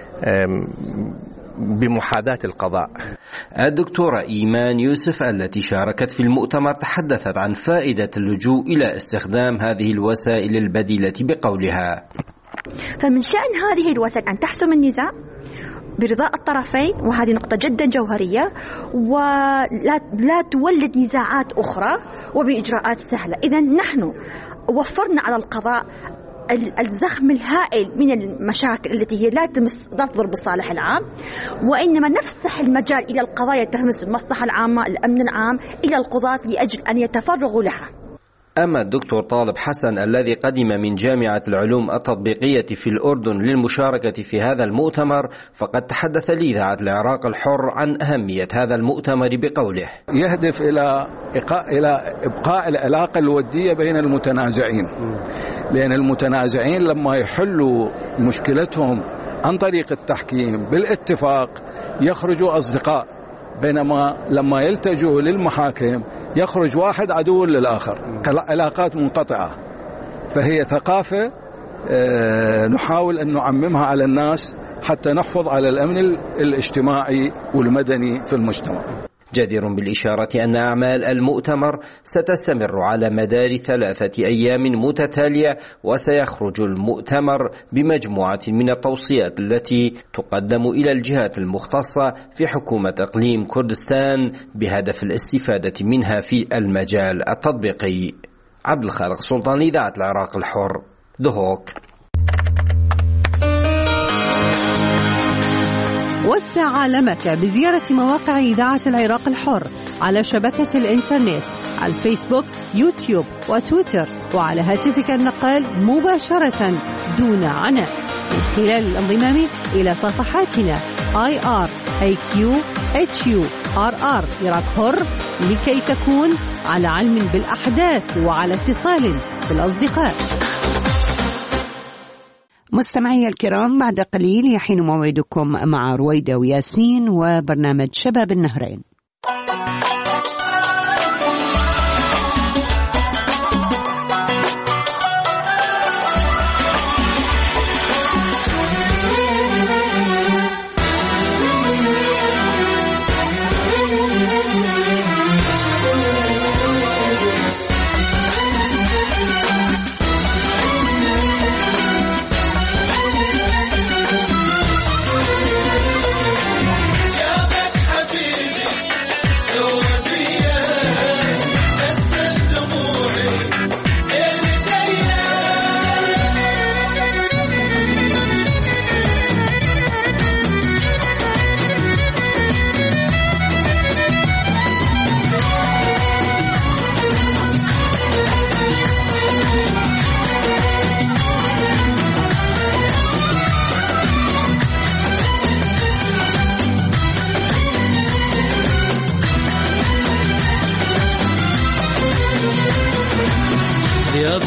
Speaker 10: بمحاذاة القضاء.
Speaker 5: الدكتورة إيمان يوسف التي شاركت في المؤتمر تحدثت عن فائدة اللجوء إلى استخدام هذه الوسائل البديلة بقولها:
Speaker 11: فمن شأن هذه الوسائل أن تحسم النزاع برضاء الطرفين، وهذه نقطة جدا جوهرية، ولا تولد نزاعات أخرى وبإجراءات سهلة. إذن نحن وفرنا على القضاء الزخم الهائل من المشاكل التي هي لا تضر بالصالح العام، وإنما نفسح المجال إلى القضايا تهمس المصلحة العامة، الأمن العام، إلى القضاة لأجل أن يتفرغوا لها.
Speaker 5: أما الدكتور طالب حسن الذي قدم من جامعة العلوم التطبيقية في الأردن للمشاركة في هذا المؤتمر فقد تحدث لإذاعة العراق الحر عن أهمية هذا المؤتمر بقوله:
Speaker 25: يهدف إلى إبقاء العلاقة الودية بين المتنازعين، لأن المتنازعين لما يحلوا مشكلتهم عن طريق التحكيم بالاتفاق يخرجوا أصدقاء، بينما لما يلتجوا للمحاكم يخرج واحد عدو للآخر، علاقات منقطعة. فهي ثقافة نحاول أن نعممها على الناس حتى نحفظ على الأمن الاجتماعي والمدني في المجتمع.
Speaker 5: جدير بالإشارة أن أعمال المؤتمر ستستمر على مدار 3 أيام متتالية، وسيخرج المؤتمر بمجموعة من التوصيات التي تقدم إلى الجهات المختصة في حكومة إقليم كردستان بهدف الاستفادة منها في المجال التطبيقي. عبد الخالق سلطان، إذاعة العراق الحر، دهوك.
Speaker 26: وسع عالمك بزيارة مواقع إذاعة العراق الحر على شبكة الإنترنت، على الفيسبوك، يوتيوب وتويتر، وعلى هاتفك النقال مباشرة دون عناء من خلال الانضمام إلى صفحاتنا IRIQHURR عراق حر لكي تكون على علم بالأحداث وعلى اتصال بالأصدقاء.
Speaker 3: مستمعي الكرام، بعد قليل يحين موعدكم مع رويدة وياسين وبرنامج شباب النهرين.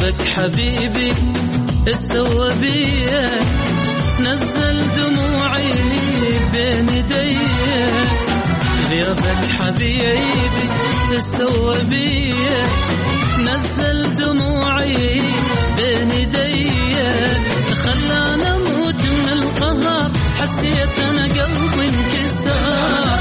Speaker 2: غيابك حبيبي السوى بيا، نزل دموعي بين يدي. غيابك حبيبي السوى بيا، نزل دموعي بين يدي. خلاني اموت من القهر، حسيت انا قلبي انكسر،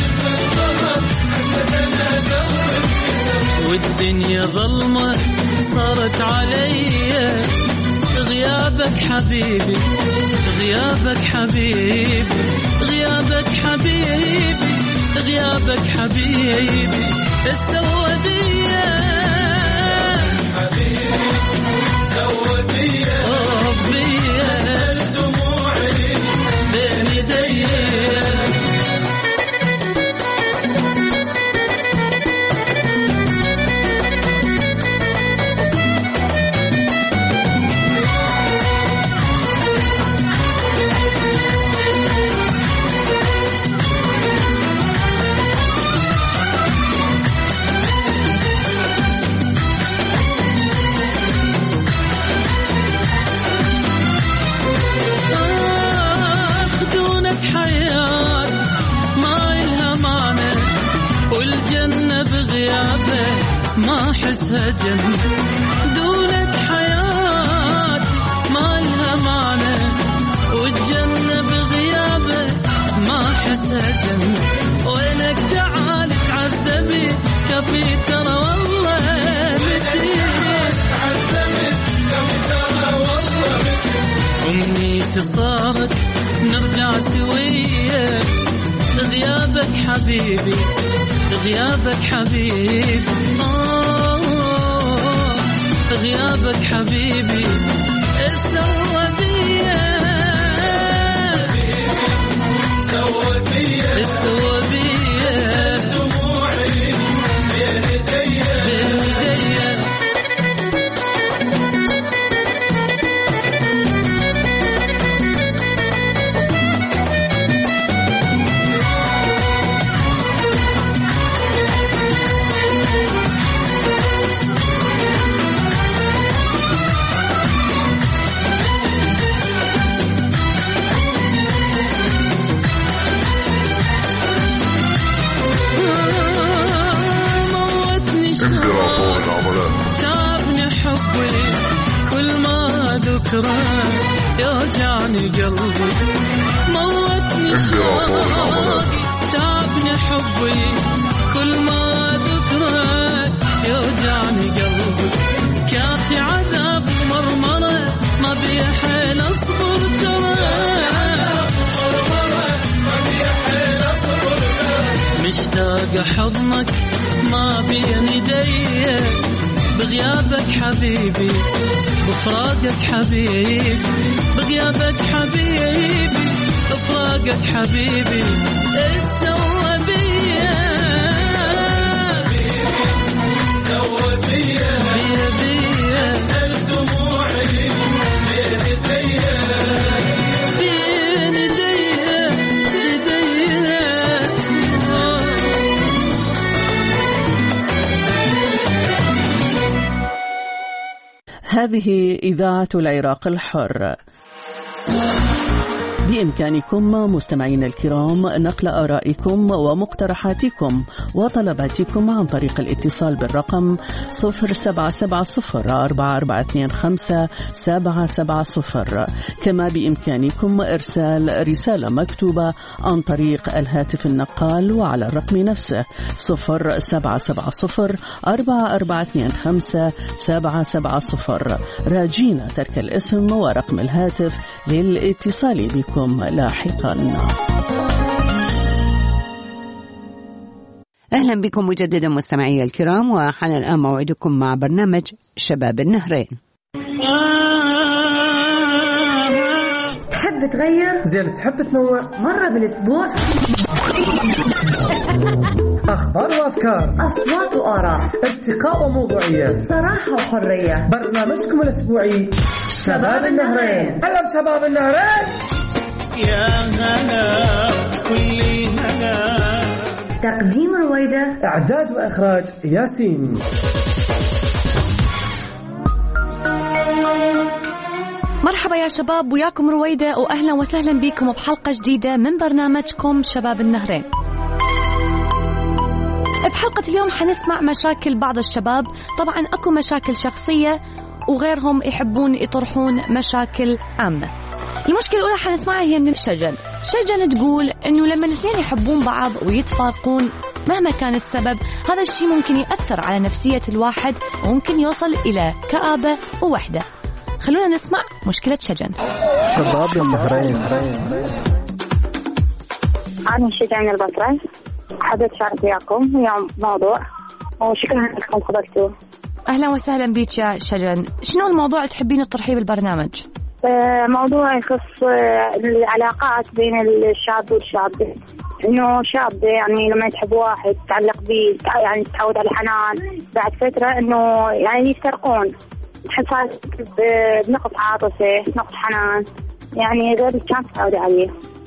Speaker 2: والدنيا ظلمة صارت علي. غيابك حبيبي، غيابك حبيبي، غيابك حبيبي، غيابك حبيبي السوى بيا، حبيبي سوى بيا ربي دموعي بين يدي. ما أحسها جنة دونك، حياتي ما لها معنى، والجنة بغيابك ما أحسها جنة. وينك تعال تعذبي كفي ترى والله بتي، تعذبي كفي ترى والله بتي. أمنيتي صارت نرجع سوية. غيابك حبيبي، غيابك حبيبي، غيابك حبيبي السوى بيا، سوى بيا السوى بيا دموعي بين يدي، بين يدي. يوجعني قلبي، موتني شوقي، تعبني حبي، كل ما ذكرك يوجعني قلبي. كافي عذاب مرمرة، ما بي حيل اصبر ترى، مشتاق حضنك ما بين يدي. بغيابك حبيبي، بفراقك حبيبي، بغيابك حبيبي، بفراقك حبيبي السوى بيا، سوى بيا بيا بيا، نزل دموعي بين يدي، بين يدي يدي.
Speaker 4: هذه إذاعة العراق الحر. بإمكانكم مستمعين الكرام نقل آرائكم ومقترحاتكم وطلباتكم عن طريق الاتصال بالرقم 07704425-770. كما بإمكانكم إرسال رسالة مكتوبة عن طريق الهاتف النقال وعلى الرقم نفسه 0770-4425-770. راجين ترك الاسم ورقم الهاتف للاتصال بكم لاحقا.
Speaker 3: أهلا بكم مجددا مستمعي الكرام، وحان الآن موعدكم مع برنامج شباب النهرين.
Speaker 9: تحب تغير؟
Speaker 12: زين تحب تنوع؟
Speaker 9: مرة بالأسبوع؟
Speaker 12: أخبار وأفكار،
Speaker 9: أصوات وآراء،
Speaker 12: ارتقاء وموضوعية،
Speaker 9: صراحة وحرية.
Speaker 12: برنامجكم الأسبوعي
Speaker 9: شباب النهرين.
Speaker 12: هلا بشباب النهرين.
Speaker 2: يا هلا كل هلا.
Speaker 9: تقديم رويدة،
Speaker 12: إعداد وإخراج ياسين.
Speaker 8: مرحبا يا شباب، وياكم رويدة، وأهلا وسهلا بكم بحلقة جديدة من برنامجكم شباب النهرين. بحلقة اليوم حنسمع مشاكل بعض الشباب. طبعا أكو مشاكل شخصية وغيرهم يحبون يطرحون مشاكل عامة. المشكلة الأولى حنسمعها هي من شجن. شجن تقول إنه لما الاثنين يحبون بعض ويتفارقون مهما كان السبب، هذا الشيء ممكن يأثر على نفسية الواحد وممكن يوصل إلى كآبة ووحدة. خلونا نسمع مشكلة شجن.
Speaker 13: شباب النهرين.
Speaker 14: أنا شجن من البصرة، حبيت أشارك وياكم اليوم موضوع، وشكرا لكم قبلتوه.
Speaker 8: أهلا وسهلا بك يا شجن. شنو الموضوع اللي تحبين تطرحيه بالبرنامج؟
Speaker 14: موضوع يخص العلاقات بين الشاب والشابة. إنه شاب يعني لما تحب واحد تتعلق به، يعني تتعود على الحنان، بعد فترة إنه يعني يفترقون، تحسها بنقص عاطفة، نقص حنان، يعني غير اللي كانت تتعود عليه.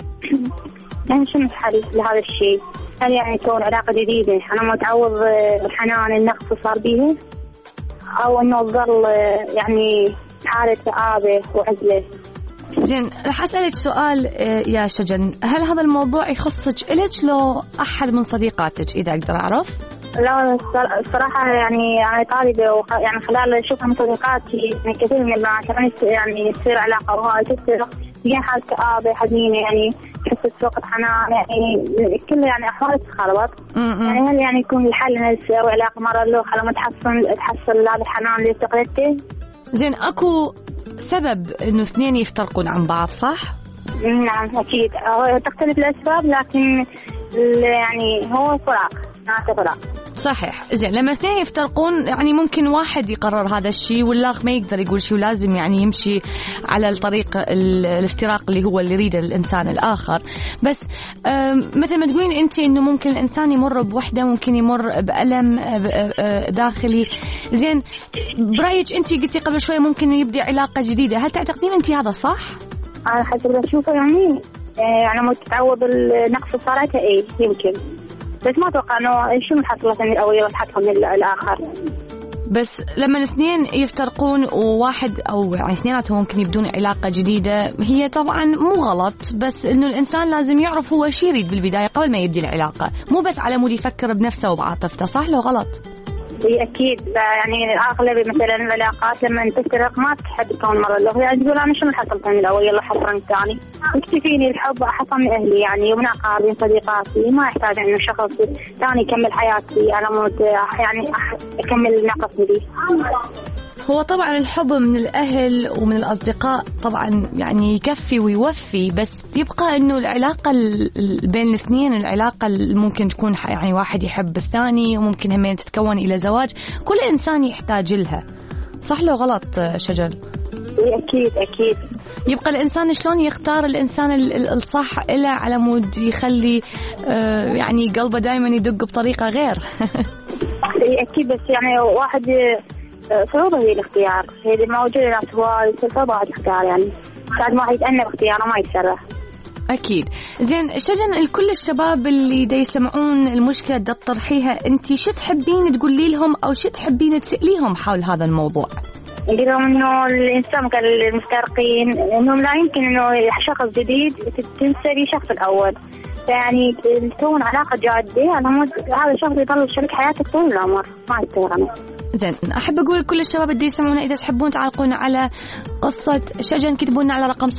Speaker 14: يعني شنو الحل لهذا الشيء؟ هل يعني تكون علاقة جديدة أنا متعوض الحنان النقص صار به، أو إنه تظل يعني حالة كآبة وعزلة؟
Speaker 8: زين، رح أسألك سؤال يا شجن، هل هذا الموضوع يخصك إلك لو أحد من صديقاتك إذا أقدر أعرف؟
Speaker 14: لا الصراحة يعني أنا طالبة، يعني خلال أشوفها من صديقاتي يعني كثير من البنات يعني تصير علاقة وهاي تصير فيها حالة كآبة حزينة، يعني تحس بفقد حنان، يعني كل يعني أحوال تخربط. يعني هل يعني يكون الحل إنها تسوي علاقة مرة له لما تحصل هذا الحنان اللي افتقدته؟
Speaker 8: زين، أكو سبب إنه اثنين يفترقون عن بعض صح؟
Speaker 14: نعم أكيد، تختلف الأسباب، لكن يعني هو فراق.
Speaker 8: صحيح. زين، لما اثنين يفترقون يعني ممكن واحد يقرر هذا الشيء والآخر ما يقدر يقول شيء، ولازم يعني يمشي على الطريق الافتراق اللي هو اللي يريده الإنسان الآخر. بس مثل ما تقولين أنت إنه ممكن الإنسان يمر بوحدة، ممكن يمر بألم داخلي. زين، برأيك أنت قلتي قبل شوي ممكن يبدأ علاقة جديدة، هل تعتقدين أنت هذا صح؟
Speaker 14: أنا حسب أشوفه يعني أنا متعوض النقص صارته يمكن، بس ما أتوقع إنه شو حصلت من الأول وتحطهم من الآخر.
Speaker 8: بس لما الاثنين يفترقون وواحد أو يعني اثنيناتهم ممكن يبدون علاقة جديدة، هي طبعا مو غلط، بس إنه الإنسان لازم يعرف هو شي يريد بالبداية قبل ما يبدي العلاقة، مو بس على مود يفكر بنفسه وبعاطفته. صح لو غلط؟
Speaker 14: أكيد، يعني أغلب مثلا العلاقات لما تفترق ما تحب تكون مرة له، يعني تقول أنا شو حصلت من الأول يلا حصرني ثاني، يكفيني الحب حصل من أهلي يعني ومن أقاربي صديقاتي، ما يحتاج إنه شخص ثاني يكمل حياتي على مود يعني أكمل نقص لي.
Speaker 8: هو طبعا الحب من الأهل ومن الأصدقاء طبعا يعني يكفي ويوفي، بس يبقى إنه العلاقة بين الاثنين، العلاقة ممكن تكون يعني واحد يحب الثاني وممكن همين تتكون إلى زواج، كل إنسان يحتاج لها. صح لو غلط شجن؟
Speaker 14: أكيد.
Speaker 8: يبقى الإنسان شلون يختار الإنسان الصح إله على مود يخلي يعني قلبه دائما يدق بطريقة غير.
Speaker 14: أكيد، بس يعني واحد صعوبة هي الاختيار، هي اللي موجودة ناس وايد صعوبة الاختيار، يعني بعد ما يتأنى باختياره ما يتسرع.
Speaker 8: أكيد. زين شجن، الكل الشباب اللي دا يسمعون المشكلة دا تطرحيها، أنتي شو تحبين تقولي لهم أو شو تحبين تسأليهم حول هذا الموضوع؟
Speaker 14: نقول لهم إنه الإنسان المفترقين إنهم لا يمكن إنه شخص جديد تنسى شخص الأول، يعني تكون علاقة جادة هذا الشخص يضل شريك حياتك طول العمر ما يستغنى.
Speaker 8: زين، أحب أقول لكل الشباب اللي يسمعونا إذا تحبون تعلقونا على قصة شجن كتبونا على رقم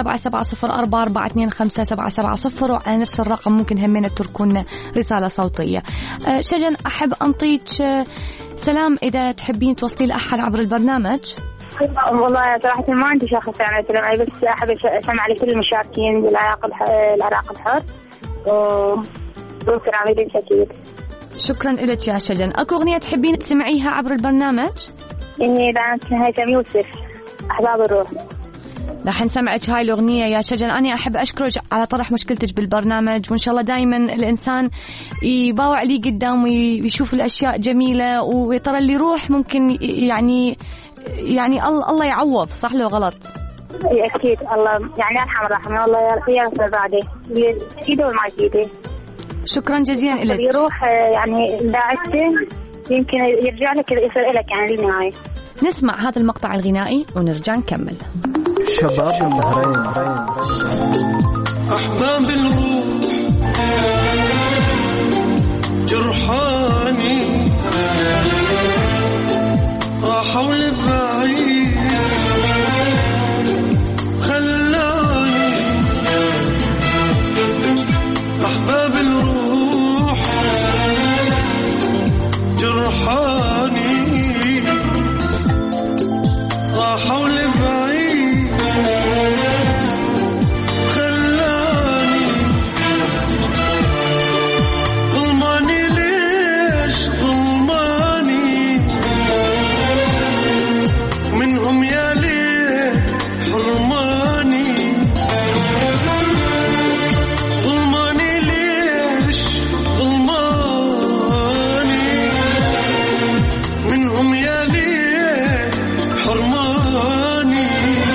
Speaker 8: 077044257770، وعلى نفس الرقم ممكن همين تركونا رسالة صوتية. شجن، أحب أنطيك سلام إذا تحبين توصلي لأحد عبر البرنامج.
Speaker 14: والله صراحة ما عندي شخص يعني أسلم عليه، بس أحب أسمع لكل المشاركين بالعراق الحر وممكن عملي أكيد.
Speaker 8: شكرا لك يا شجن. أكو أغنية تحبين تسمعيها عبر البرنامج؟
Speaker 14: إني بنت هيثم يوسف أحباب الروح.
Speaker 8: راح نسمعك هاي الأغنية يا شجن. أنا أحب أشكرك على طرح مشكلتك بالبرنامج، وإن شاء الله دايما الإنسان يباوع لي قدام ويشوف الأشياء جميلة، وترى اللي يروح ممكن يعني الله يعوض. صح لو غلط؟
Speaker 14: أكيد، الله يعني أرحم الراحمين، الله يغفر بعده يفيده وما يفيده.
Speaker 8: شكرا جزيلا لك.
Speaker 14: يروح يعني داعته يمكن يرجع لك يصير لك يعني للنهاية.
Speaker 8: نسمع هذا المقطع الغنائي ونرجع نكمل.
Speaker 13: شباب النهرين.
Speaker 2: أحباب الروح جرحاني راحوا لبعيد خلاني. أحباب الروح جرحاني راحوا لبعيد خلاني. ظلماني ليش ظلماني منهم يا ليه حرماني. ظلماني ليش ظلماني منهم يا ليه حرماني.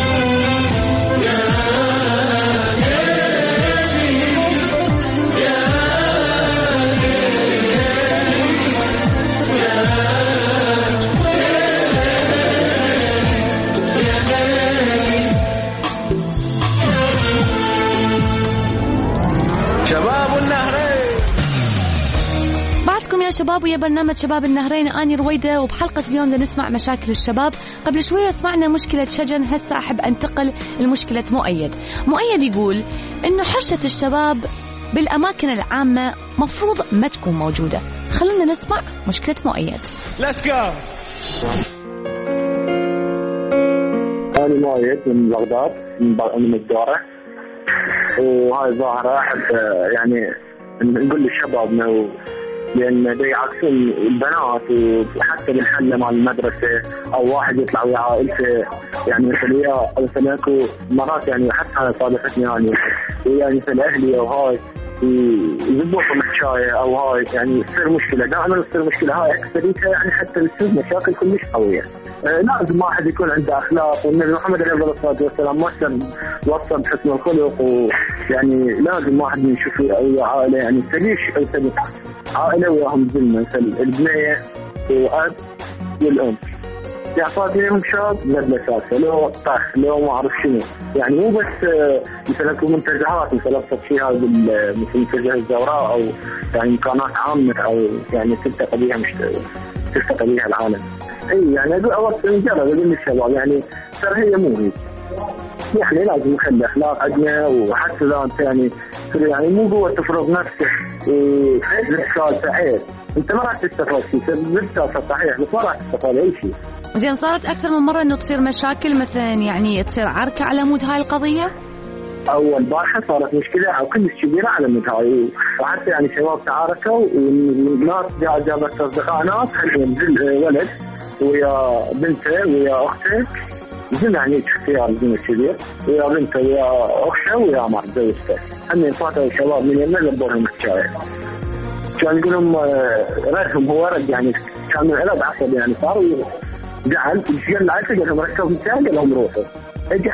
Speaker 2: شباب النهرين.
Speaker 8: بعدكم يا شباب ويا برنامج شباب النهرين. أنا رويدة، وبحلقة اليوم بدنا نسمع مشاكل الشباب. قبل شوية سمعنا مشكلة شجن، هسا أحب أنتقل لمشكلة مؤيد. مؤيد يقول إنه حرشة الشباب بالأماكن العامة مفروض ما تكون موجودة. خلونا نسمع مشكلة مؤيد.
Speaker 2: Let's go.
Speaker 24: أنا مؤيد من بغداد، من الدورة، وهاي ظاهرة أحب يعني نقول للشباب لأن يعكسون البنات، وحتى بالحلة مع المدرسة أو واحد يطلع ويا عائلته، يعني مثل اكو مرات يعني حتى صادفتني يعني مثل أهلي أو هاي يذبوهم حشاية أو هاي يعني تصير مشكلة. دائما تصير مشكلة هاي أكثريتها يعني حتى تصير مشاكل كلش قوية. لازم واحد يكون عنده أخلاق، والنبي محمد عليه الصلاة والسلام وصى بحسن الخلق، ويعني لازم واحد يشوف ويا عائلة يعني تليش عائلة وياهم ظلمة، مثل البنية وأب والأم يعطي لهم شاب بدل أساسه لو طاح لو ما أعرف شنو، يعني مو بس مثل أكو منتزهات مثل أبسط فيها مثل منتزه الزوراء أو يعني مكانات عامة أو يعني تلتقى بها العالم. أي يعني أقول مجرد أقول للشباب يعني ترى هي مو هي، يعني لازم نخلي أخلاق عندنا، وحتى إذا أنت يعني مو قوة تفرض نفسك وإرسال صحيح، أنت ما راح تستفاد شيء، إرسال صحيح بس ما راح تستفاد أي شيء.
Speaker 8: زين، صارت أكثر من مرة إنه تصير مشاكل مثلا يعني تصير عركة على مود هاي القضية؟
Speaker 24: أول بارحة صارت مشكلة أو كلش كبيرة على مود هاي، وحتى يعني شباب تعاركوا والناس جابت أصدقاء ناس خليهم ولد ويا بنته ويا أخته زين يعني اختيار زين كبير، ويا بنته ويا أخته ويا مع زوجته هم فاتوا شباب من يمنا لبورهم الشاي. كان يقولون ردهم هو رد يعني كان من علاج عصب يعني صاروا قال عائلته قال لهم ركبوا متاع قال لهم روحوا. اجى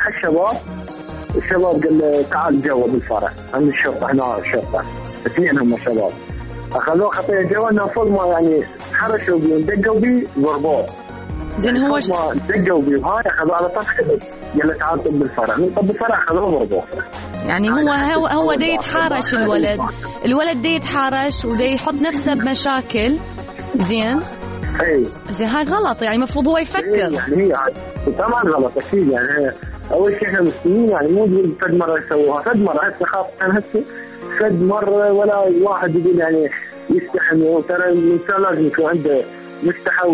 Speaker 24: الشباب قال تعال جوا بالفرح عند الشرطة هنا الشرطة اثنين هم شباب أخذوه خطية جوا نفض ما يعني حرشوا بيه دقوا بيه ضربوه.
Speaker 8: زين هو
Speaker 24: دقوا بيه هاي أخذوه على طفح قال له تعال طب بالفرح من طب بالفرح أخذوه ضربوه.
Speaker 8: يعني هو دا يتحارش الولد دا يتحارش ودا يحط نفسه بمشاكل. زين زين هاي غلط يعني المفروض هو يفكر.
Speaker 24: يعني هي طبعا غلط أكيد يعني أول شيء إحنا مسلمين يعني مو يقول فد مرة يسووها فد مرة هسه خاف كان هسه فد مرة ولا واحد يقول يعني يستحمل. ترى الإنسان لازم يكون عنده مستحى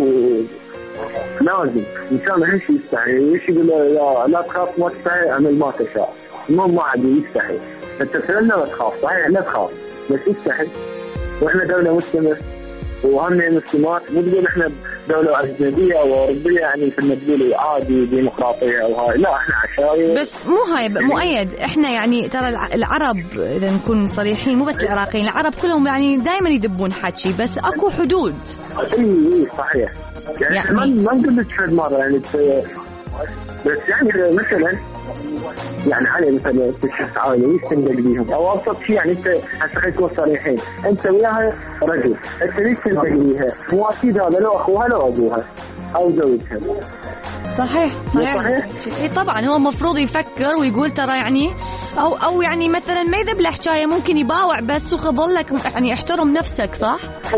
Speaker 24: لازم إنسان ما هيش يستحي إيش يقول لا تخاف ما تستحي اعمل ما تشاء. المهم واحد يستحي أنت فعلا لا تخاف صحيح لا تخاف بس يستحي. وإحنا دولة مسلمة وهم مسلمات مو تقول احنا دولة أجنبية أو أوروبية يعني كنا تقول عادي ديمقراطية أو هاي لا احنا عشائر.
Speaker 8: بس مو هاي مؤيد احنا يعني ترى العرب إذا نكون صريحين مو بس العراقيين العرب كلهم يعني دائما يدبون حكي بس أكو حدود.
Speaker 24: إيه صحيح يعني ما نقول لك فد مرة يعني بس يعني مثلا يعني علي مثلا تشوف عائلة يستندق بيهم أو أبسط شيء يعني أنت هسه خلينا نكون صريحين أنت وياها رجل أنت ليش تستندق بيها مو أكيد هذا لو أخوها لو أبوها أو زوجها
Speaker 8: صحيح. طبعا هو مفروض يفكر ويقول ترى يعني أو يعني مثلا ما يذب له حكاية، ممكن يباوع بس وخذ لك يعني احترم نفسك. صح.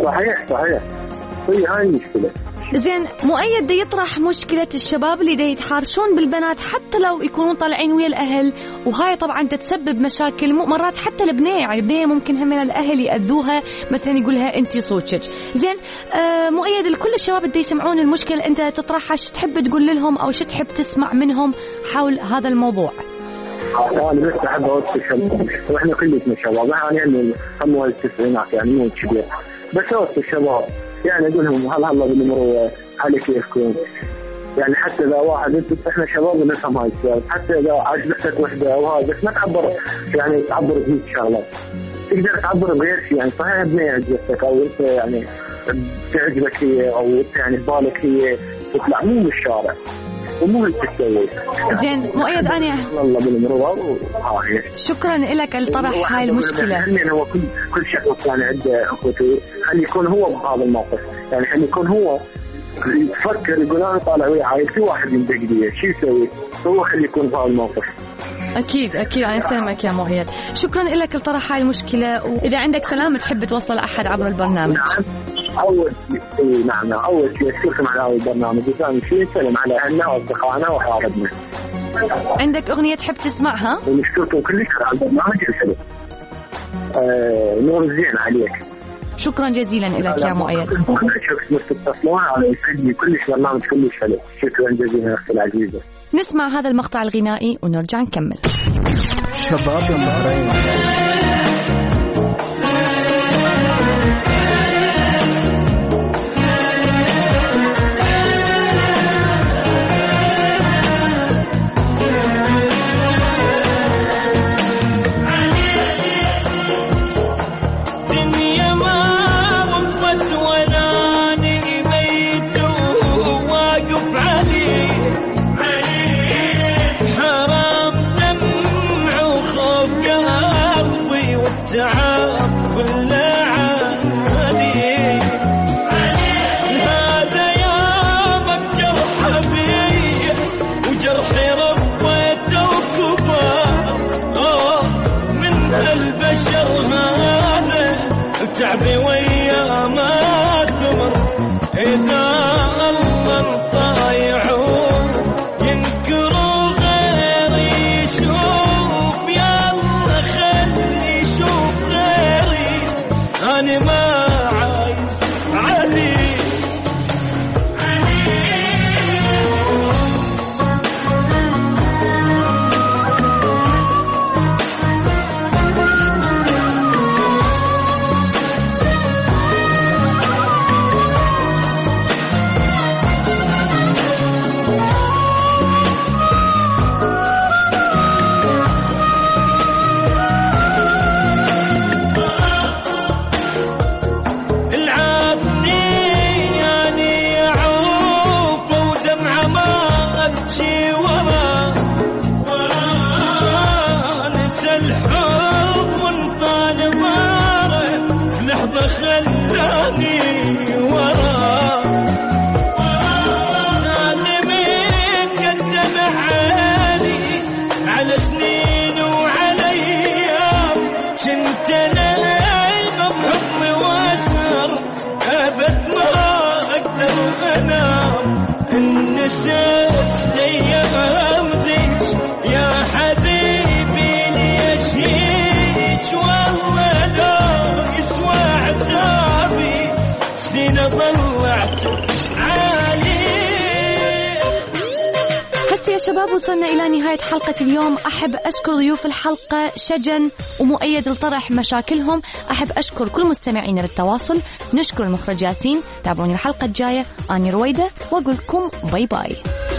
Speaker 23: هي هاي المشكلة.
Speaker 8: زين مؤيد دي يطرح مشكلة الشباب اللي دي يتحارشون بالبنات حتى لو يكونوا طالعين ويا الأهل، وهاي طبعا تتسبب مشاكل مرات حتى البنية، يعني البنية ممكن هم الأهل يأذوها، مثلا يقولها أنتي صوتك. زين مؤيد لكل الشباب اللي يسمعون المشكلة أنت تطرحها، شو تحب تقول لهم أو شو تحب تسمع منهم حول هذا الموضوع؟
Speaker 23: أنا بس أحب أوصي الشباب، وإحنا كلنا شباب، يعني هم التسعينات يعني مو كبير، بس أوصي الشباب يعني أقول لهم هلا بالمرة هل كيفكم، يعني حتى إذا واحد إحنا شباب نفهم هاي السؤال، حتى إذا عجبتك وحدة أو هذا بس ما تعبر، يعني تعبر بهيك شغلات، تقدر تعبر بغير شيء. يعني صحيح ابني عجبتك أو أنت يعني تعجبك هي أو أنت يعني ببالك هي تطلع مو من الشارع ومو اللي تسوي.
Speaker 8: زين مؤيد أنا
Speaker 23: الله بالمروة
Speaker 8: شكرا لك لطرح هاي المشكلة.
Speaker 23: يعني هو كل شخص يعني عنده أخوته، خلي يكون هو بهذا الموقف، يعني خلي يكون هو يفكر يقول أنا طالع ويا عائلتي واحد يندق لي شو يسوي، هو خلي يكون بهذا الموقف.
Speaker 8: أكيد أنا فاهمك يا مؤيد. شكرا لك لطرح هاي المشكلة، وإذا عندك سلام تحب توصل أحد عبر البرنامج.
Speaker 23: نعم أول شيء أشكركم على هذا البرنامج، وثاني شيء نسلم على أهلنا وأصدقائنا وأحبابنا.
Speaker 8: عندك أغنية تحب تسمعها؟
Speaker 23: ونشكركم كلش على البرنامج الحلو. نور الزين عليك.
Speaker 8: شكرا جزيلا لك يا مؤيد.
Speaker 23: شكرا تتصلون على يسعدني كلش برنامج كلش حلو. شكرا جزيلا أختي العزيزة.
Speaker 8: نسمع هذا المقطع الغنائي ونرجع نكمل.
Speaker 13: شباب النهرين.
Speaker 2: تعبي ويا ما ثمر إذا الله طايعون ينكروا غيري يشوف، يلا خلي يشوف غيري أنا ما عايز علي.
Speaker 8: يا شباب وصلنا إلى نهاية حلقة اليوم. أحب أشكر ضيوف الحلقة شجن ومؤيد لطرح مشاكلهم. أحب أشكر كل مستمعين للتواصل. نشكر المخرج ياسين. تابعوني الحلقة الجاية. أنا رويدة وأقول لكم باي باي.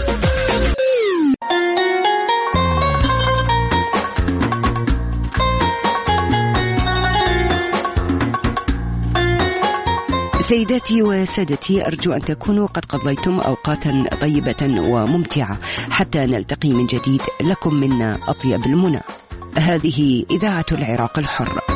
Speaker 3: سيداتي وسادتي، أرجو أن تكونوا قد قضيتم أوقاتا طيبة وممتعة حتى نلتقي من جديد. لكم منا أطيب المنى. هذه إذاعة العراق الحر.